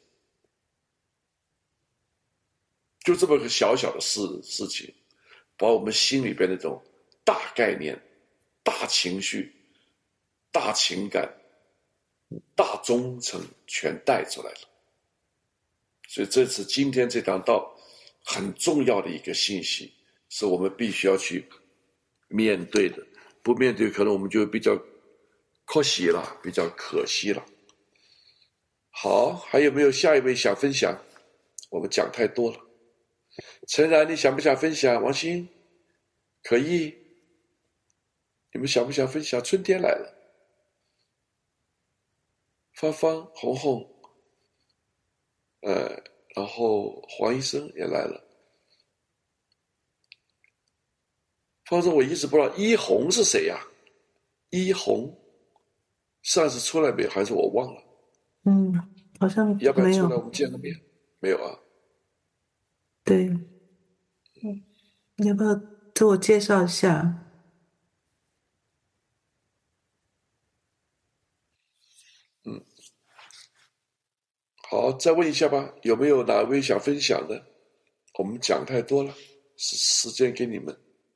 就这么个小小的事情，把我们心里边那种大概念、大情绪、大情感、大忠诚全带出来了。所以这是今天这堂道很重要的一个信息，是我们必须要去面对的。不面对，可能我们就比较可惜了，比较可惜了。好，还有没有下一位想分享？我们讲太多了。陈然，你想不想分享？王鑫，可以。你们想不想分享？春天来了。芳芳、红红，然后黄医生也来了。方生，我一直不知道一红是谁呀？一红上次出来没有？还是我忘了？ 好像没有。 要不然出来我们见个面？没有啊。 对，你要不要自我介绍一下？ 好，再问一下吧，有没有哪位想分享的？我们讲太多了，时间给你们。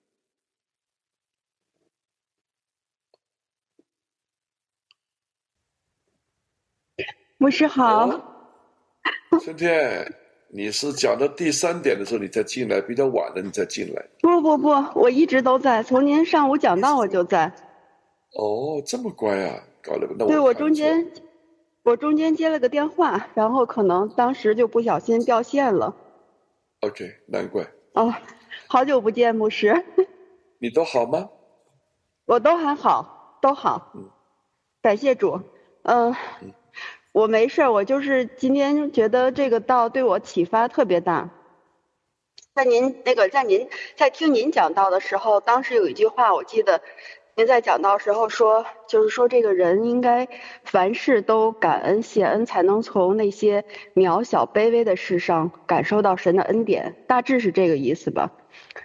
牧师好。 春天，你是讲到第3点的时候你才进来，比较晚了你才进来。 不，我一直都在，从您上午讲到我就在。 哦，这么乖啊，搞了那对，我中间接了个电话，然后可能当时就不小心掉线了。 OK， 难怪。 哦，好久不见，牧师。 你都好吗？ 我都还好，都好。感谢主。我没事，我就是今天觉得这个道对我启发特别大。在听您讲道的时候，当时有一句话，我记得您在讲道时候说，就是说这个人应该凡事都感恩谢恩，才能从那些渺小卑微的事上感受到神的恩典，大致是这个意思吧。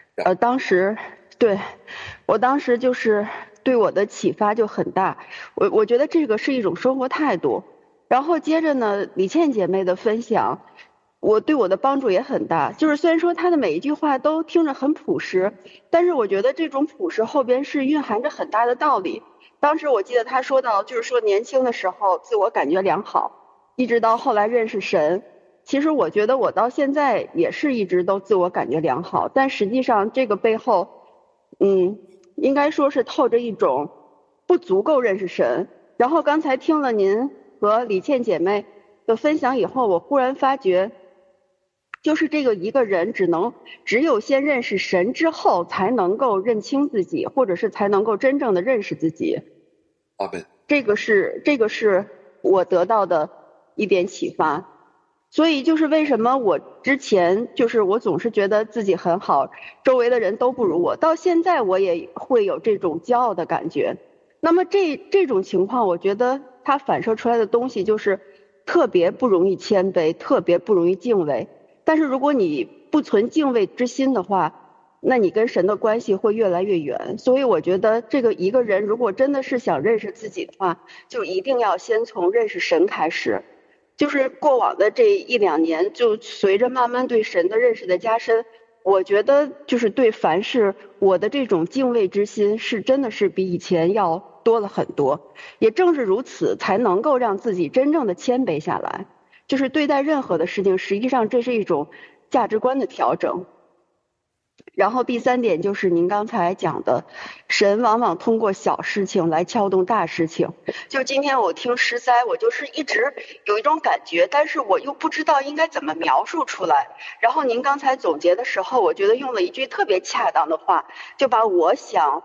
我当时就是对我的启发就很大，我觉得这个是一种生活态度。然后接着呢，李倩姐妹的分享，对我的帮助也很大。就是虽然说她的每一句话都听着很朴实，但是我觉得这种朴实后边是蕴含着很大的道理。当时我记得她说到，就是说年轻的时候自我感觉良好，一直到后来认识神。其实我觉得我到现在也是一直都自我感觉良好，但实际上这个背后，应该说是透着一种不足够认识神。然后刚才听了您和李倩姐妹的分享以后，我忽然发觉，就是这个一个人只有先认识神之后，才能够认清自己，或者是才能够真正的认识自己。 阿们。 这个是我得到的一点启发。所以就是为什么我之前就是我总是觉得自己很好，周围的人都不如我，到现在我也会有这种骄傲的感觉。那么这种情况，我觉得它反射出来的东西就是特别不容易谦卑，特别不容易敬畏。但是如果你不存敬畏之心的话，那你跟神的关系会越来越远。所以我觉得这个一个人如果真的是想认识自己的话，就一定要先从认识神开始。就是过往的这1-2年，就随着慢慢对神的认识的加深，我觉得就是对凡事我的这种敬畏之心是真的是比以前要多了很多。也正是如此，才能够让自己真正的谦卑下来。就是对待任何的事情，实际上这是一种价值观的调整。然后第3点就是您刚才讲的，神往往通过小事情来撬动大事情。就今天我听诗哉，我就是一直有一种感觉，但是我又不知道应该怎么描述出来。然后您刚才总结的时候，我觉得用了一句特别恰当的话，就把我想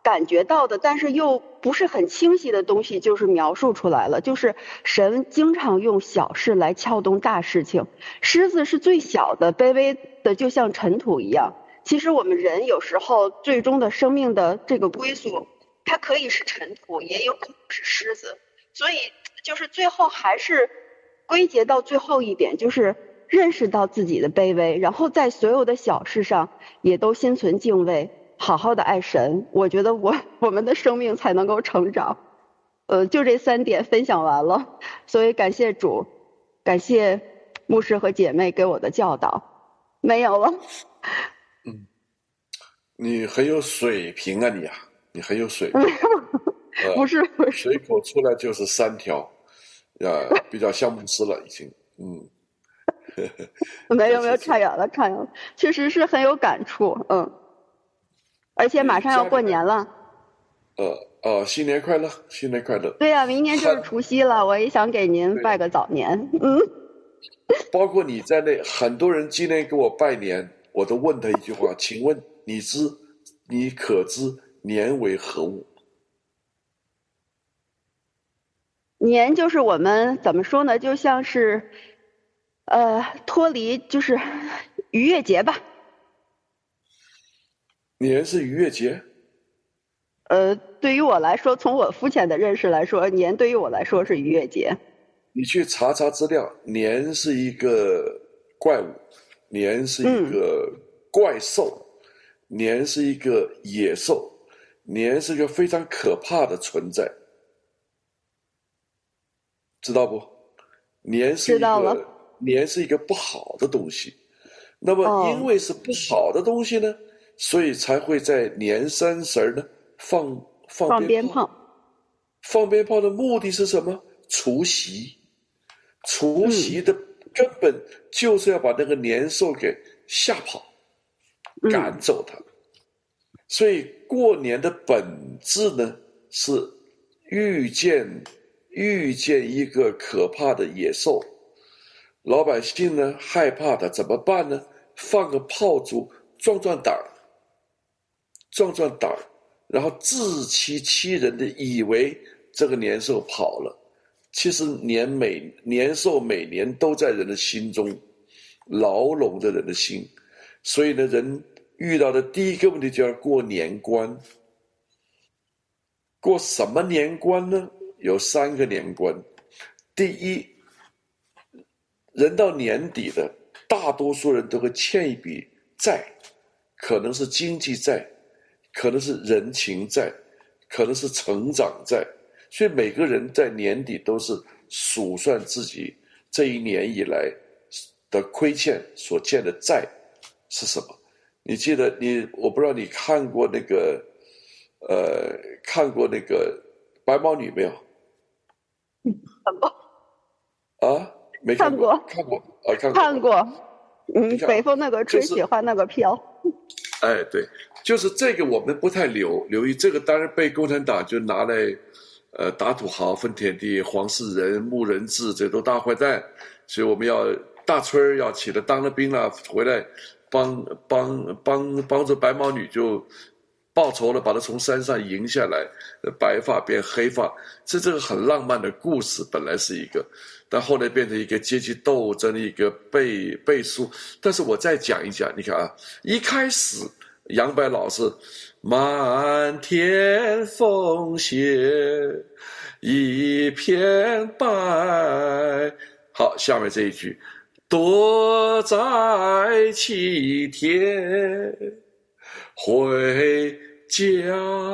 感觉到的，但是又不是很清晰的东西，就是描述出来了。就是神经常用小事来撬动大事情，狮子是最小的，卑微的就像尘土一样。其实我们人有时候最终的生命的这个归宿，它可以是尘土，也有可能是狮子。所以就是最后还是归结到最后一点，就是认识到自己的卑微，然后在所有的小事上也都心存敬畏，好好的爱神。我觉得我们的生命才能够成长。就这3点分享完了，所以感谢主，感谢牧师和姐妹给我的教导。没有了。 你很有水平啊，你很有水平。 不是随口出来就是3条，比较像牧师了已经。 没有差远了，确实是很有感触。而且马上要过年了。 新年快乐，新年快乐。 对呀，明年就是除夕了，我也想给您拜个早年。 包括你在内，很多人今天给我拜年，我都问他一句话，请问你可知年为何物？ 年就是我们怎么说呢，就像是脱离就是逾越节吧。 年是逾越节？ 对于我来说，从我肤浅的认识来说，年对于我来说是逾越节。 你去查资料，年是一个怪物，年是一个怪兽，年是一个野兽，年是一个非常可怕的存在，知道不？年是一个不好的东西。那么因为是不好的东西呢，所以才会在年30呢放鞭炮。放鞭炮的目的是什么？除夕。除夕的根本就是要把那个年兽给吓跑，赶走它。所以过年的本质呢，是遇见一个可怕的野兽，老百姓呢害怕它，怎么办呢？放个炮竹壮胆儿，然后自欺欺人的以为这个年兽跑了。其实年兽每年都在人的心中牢笼着人的心，所以呢，人遇到的第一个问题就要过年关。过什么年关呢？有3个年关。第一，人到年底的大多数人都会欠一笔债，可能是经济债，可能是人情债，可能是成长债。所以每个人在年底都是数算自己这一年以来的亏欠所欠的债是什么。你记得我不知道你看过那个白毛女没有？ 看过。 啊？没看过？ 看过。北风那个吹，雪花那个飘。 哎，对，就是这个我们不太留意，这个当然被共产党就拿来打土豪分田地，黄世仁、穆仁智，这都大坏蛋，所以我们要大春要起来当了兵了，回来帮着白毛女就报仇了，把她从山上迎下来，白发变黑发，这个很浪漫的故事，本来是一个，但后来变成一个阶级斗争的一个背书。但是我再讲一讲，你看啊，一开始杨白老师满天风雪一片白，好，下面这一句，躲在七天回家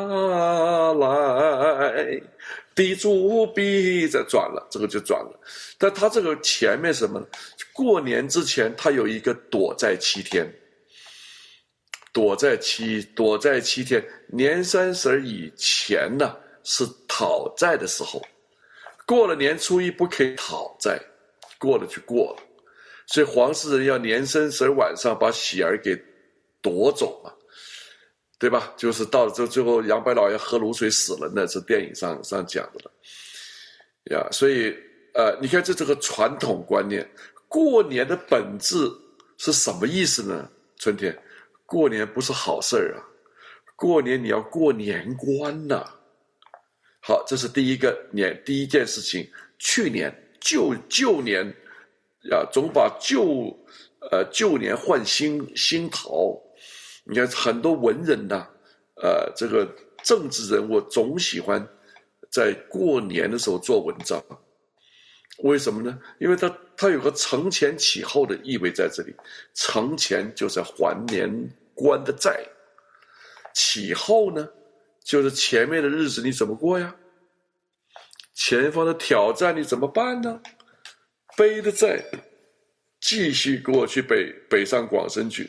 来，地主逼着转了，这个就转了。但他这个前面什么呢？过年之前他有一个躲在7天，躲在7天，年30以前呢是讨债的时候，过了年初一不可以讨债，过了就过了。所以黄世仁要年30晚上把喜儿给夺走嘛，对吧？就是到了最后杨白老爷喝卤水死了，那是电影上讲的了呀。所以你看这个传统观念，过年的本质是什么意思呢？春天，过年不是好事啊， 过年你要过年关呐。好，这是第一件事情。去年旧年啊，总把旧年换新桃。你看很多文人呐，这个政治人物总喜欢在过年的时候做文章。为什么呢？因为它有个承前启后的意味在这里。承前就是还年关的债，启后呢就是前面的日子你怎么过呀？前方的挑战你怎么办呢？背的债继续过去北上广深去。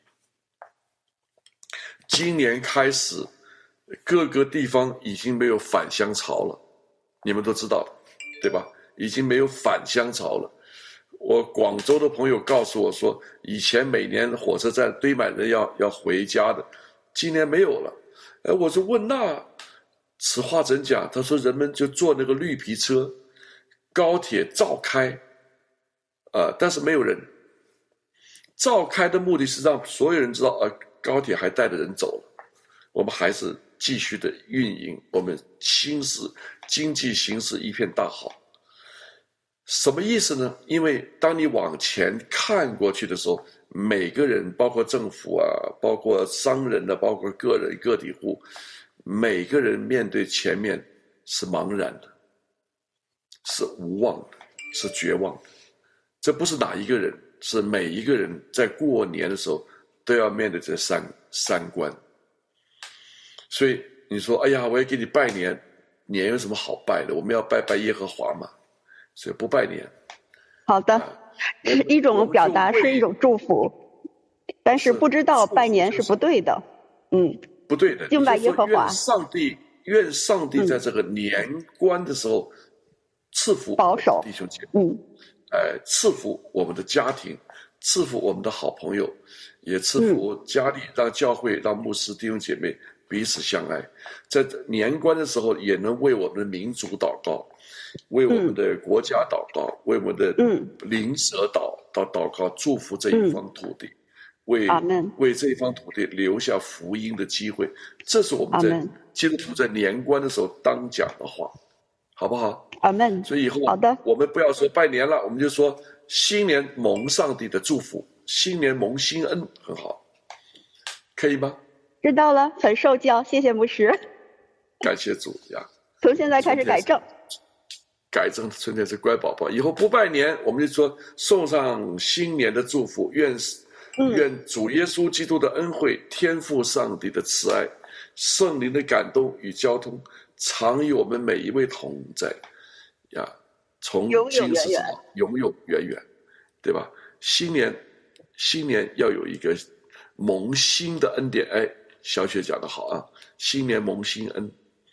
今年开始各个地方已经没有返乡潮了，你们都知道对吧？已经没有返乡潮了。我广州的朋友告诉我说，以前每年火车站堆满人要回家的，今年没有了。我就问，那此话怎讲？他说人们就坐那个绿皮车，高铁照开，但是没有人。照开的目的是让所有人知道，高铁还带着人走了，我们还是继续的运营，我们经济形势一片大好。什么意思呢？因为当你往前看过去的时候，每个人，包括政府啊，包括商人啊，包括个人个体户，每个人面对前面是茫然的，是无望的，是绝望的。这不是哪一个人，是每一个人在过年的时候都要面对这三关。所以你说，哎呀，我要给你拜年，年有什么好拜的？我们要拜耶和华嘛，所以不拜年。 好的，一种表达是一种祝福，但是不知道拜年是不对的。 不对的。 敬拜耶和华， 愿上帝在这个年关的时候赐福保守弟兄姐妹，赐福我们的家庭，赐福我们的好朋友，也赐福家里，让教会，让牧师弟兄姐妹彼此相爱。在年关的时候，也能为我们的民族祷告，为我们的国家祷告，为我们的邻舍祷告，祝福这一方土地，为这一方土地留下福音的机会。这是我们在基督徒在年关的时候当讲的话，好不好？ 阿们。 所以以后好的， 我们不要说拜年了，我们就说新年蒙上帝的祝福，新年蒙新恩，很好，可以吗？ 知道了，很受教，谢谢牧师。 感谢主呀！ 从现在开始改正。 改正，春天是乖宝宝。以后不拜年，我们就说送上新年的祝福，愿主耶稣基督的恩惠、天父上帝的慈爱、圣灵的感动与交通，常与我们每一位同在呀，从今时直到永永远远，对吧？新年要有一个蒙新的恩典。小雪讲得好啊，新年蒙新恩。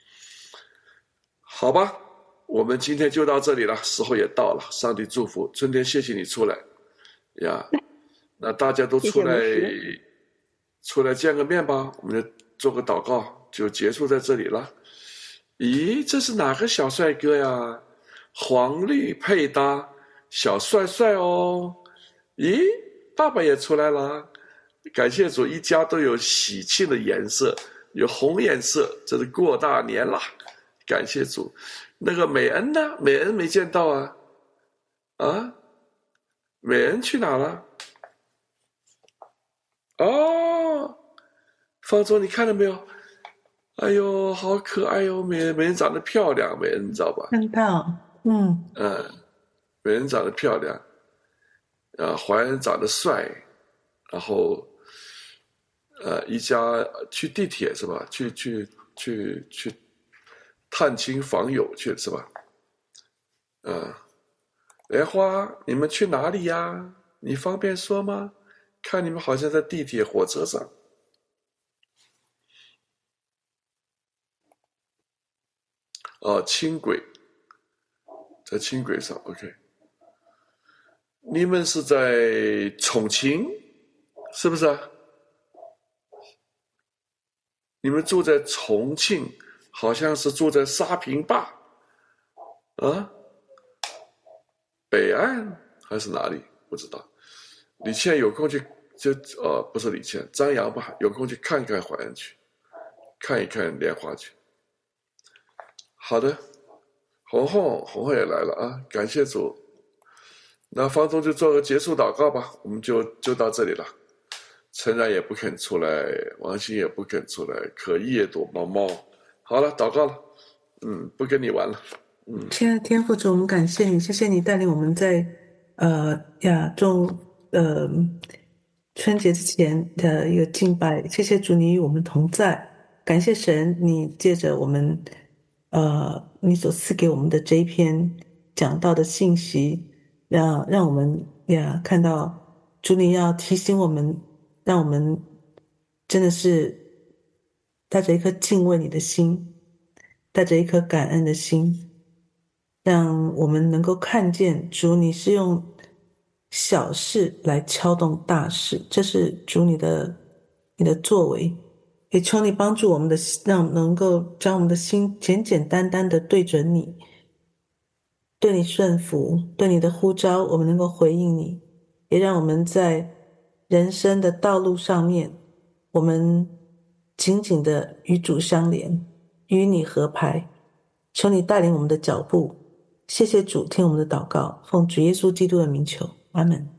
好吧，我们今天就到这里了，时候也到了，上帝祝福。春天，谢谢你出来呀，那大家都出来见个面吧，我们就做个祷告，就结束在这里了。咦，这是哪个小帅哥呀？黄绿配搭，小帅帅哦。咦，爸爸也出来了。感谢主，一家都有喜庆的颜色，有红颜色，这是过大年了。感谢主。那个美恩呢？美恩没见到啊。美恩去哪了？哦，方舟，你看到没有？哎呦，好可爱哟！美人长得漂亮，美人你知道吧？ 看到， 美人长得漂亮，华人长得帅，然后一家去地铁是吧？去探亲访友去是吧？莲花，你们去哪里呀？你方便说吗？看你们好像在地铁火车上。轻轨，在轻轨上 ，OK。你们是在重庆，是不是啊？你们住在重庆，好像是住在沙坪坝，北岸还是哪里？不知道。李倩有空去不是李倩，张扬吧，有空去看看淮安区， 看一看莲花去。好的，红红也来了啊，感谢主。那方总就做个结束祷告吧，我们就到这里了。陈然也不肯出来，王鑫也不肯出来，可意也躲猫猫。好了，祷告了，不跟你玩了。 亲爱的天父主，我们感谢你，谢谢你带领我们在春节之前的一个敬拜，谢谢主你与我们同在，感谢神你借着我们你所赐给我们的这一篇讲到的信息，让我们看到主你要提醒我们，让我们真的是带着一颗敬畏你的心，带着一颗感恩的心，让我们能够看见主你是用小事来敲动大事，这是主你的作为。也求你帮助我们的，让能够将我们的心简简单单的对准你，对你顺服，对你的呼召我们能够回应你，也让我们在人生的道路上面，我们紧紧的与主相连，与你合拍。求你带领我们的脚步，谢谢主，听我们的祷告，奉主耶稣基督的名求，阿们。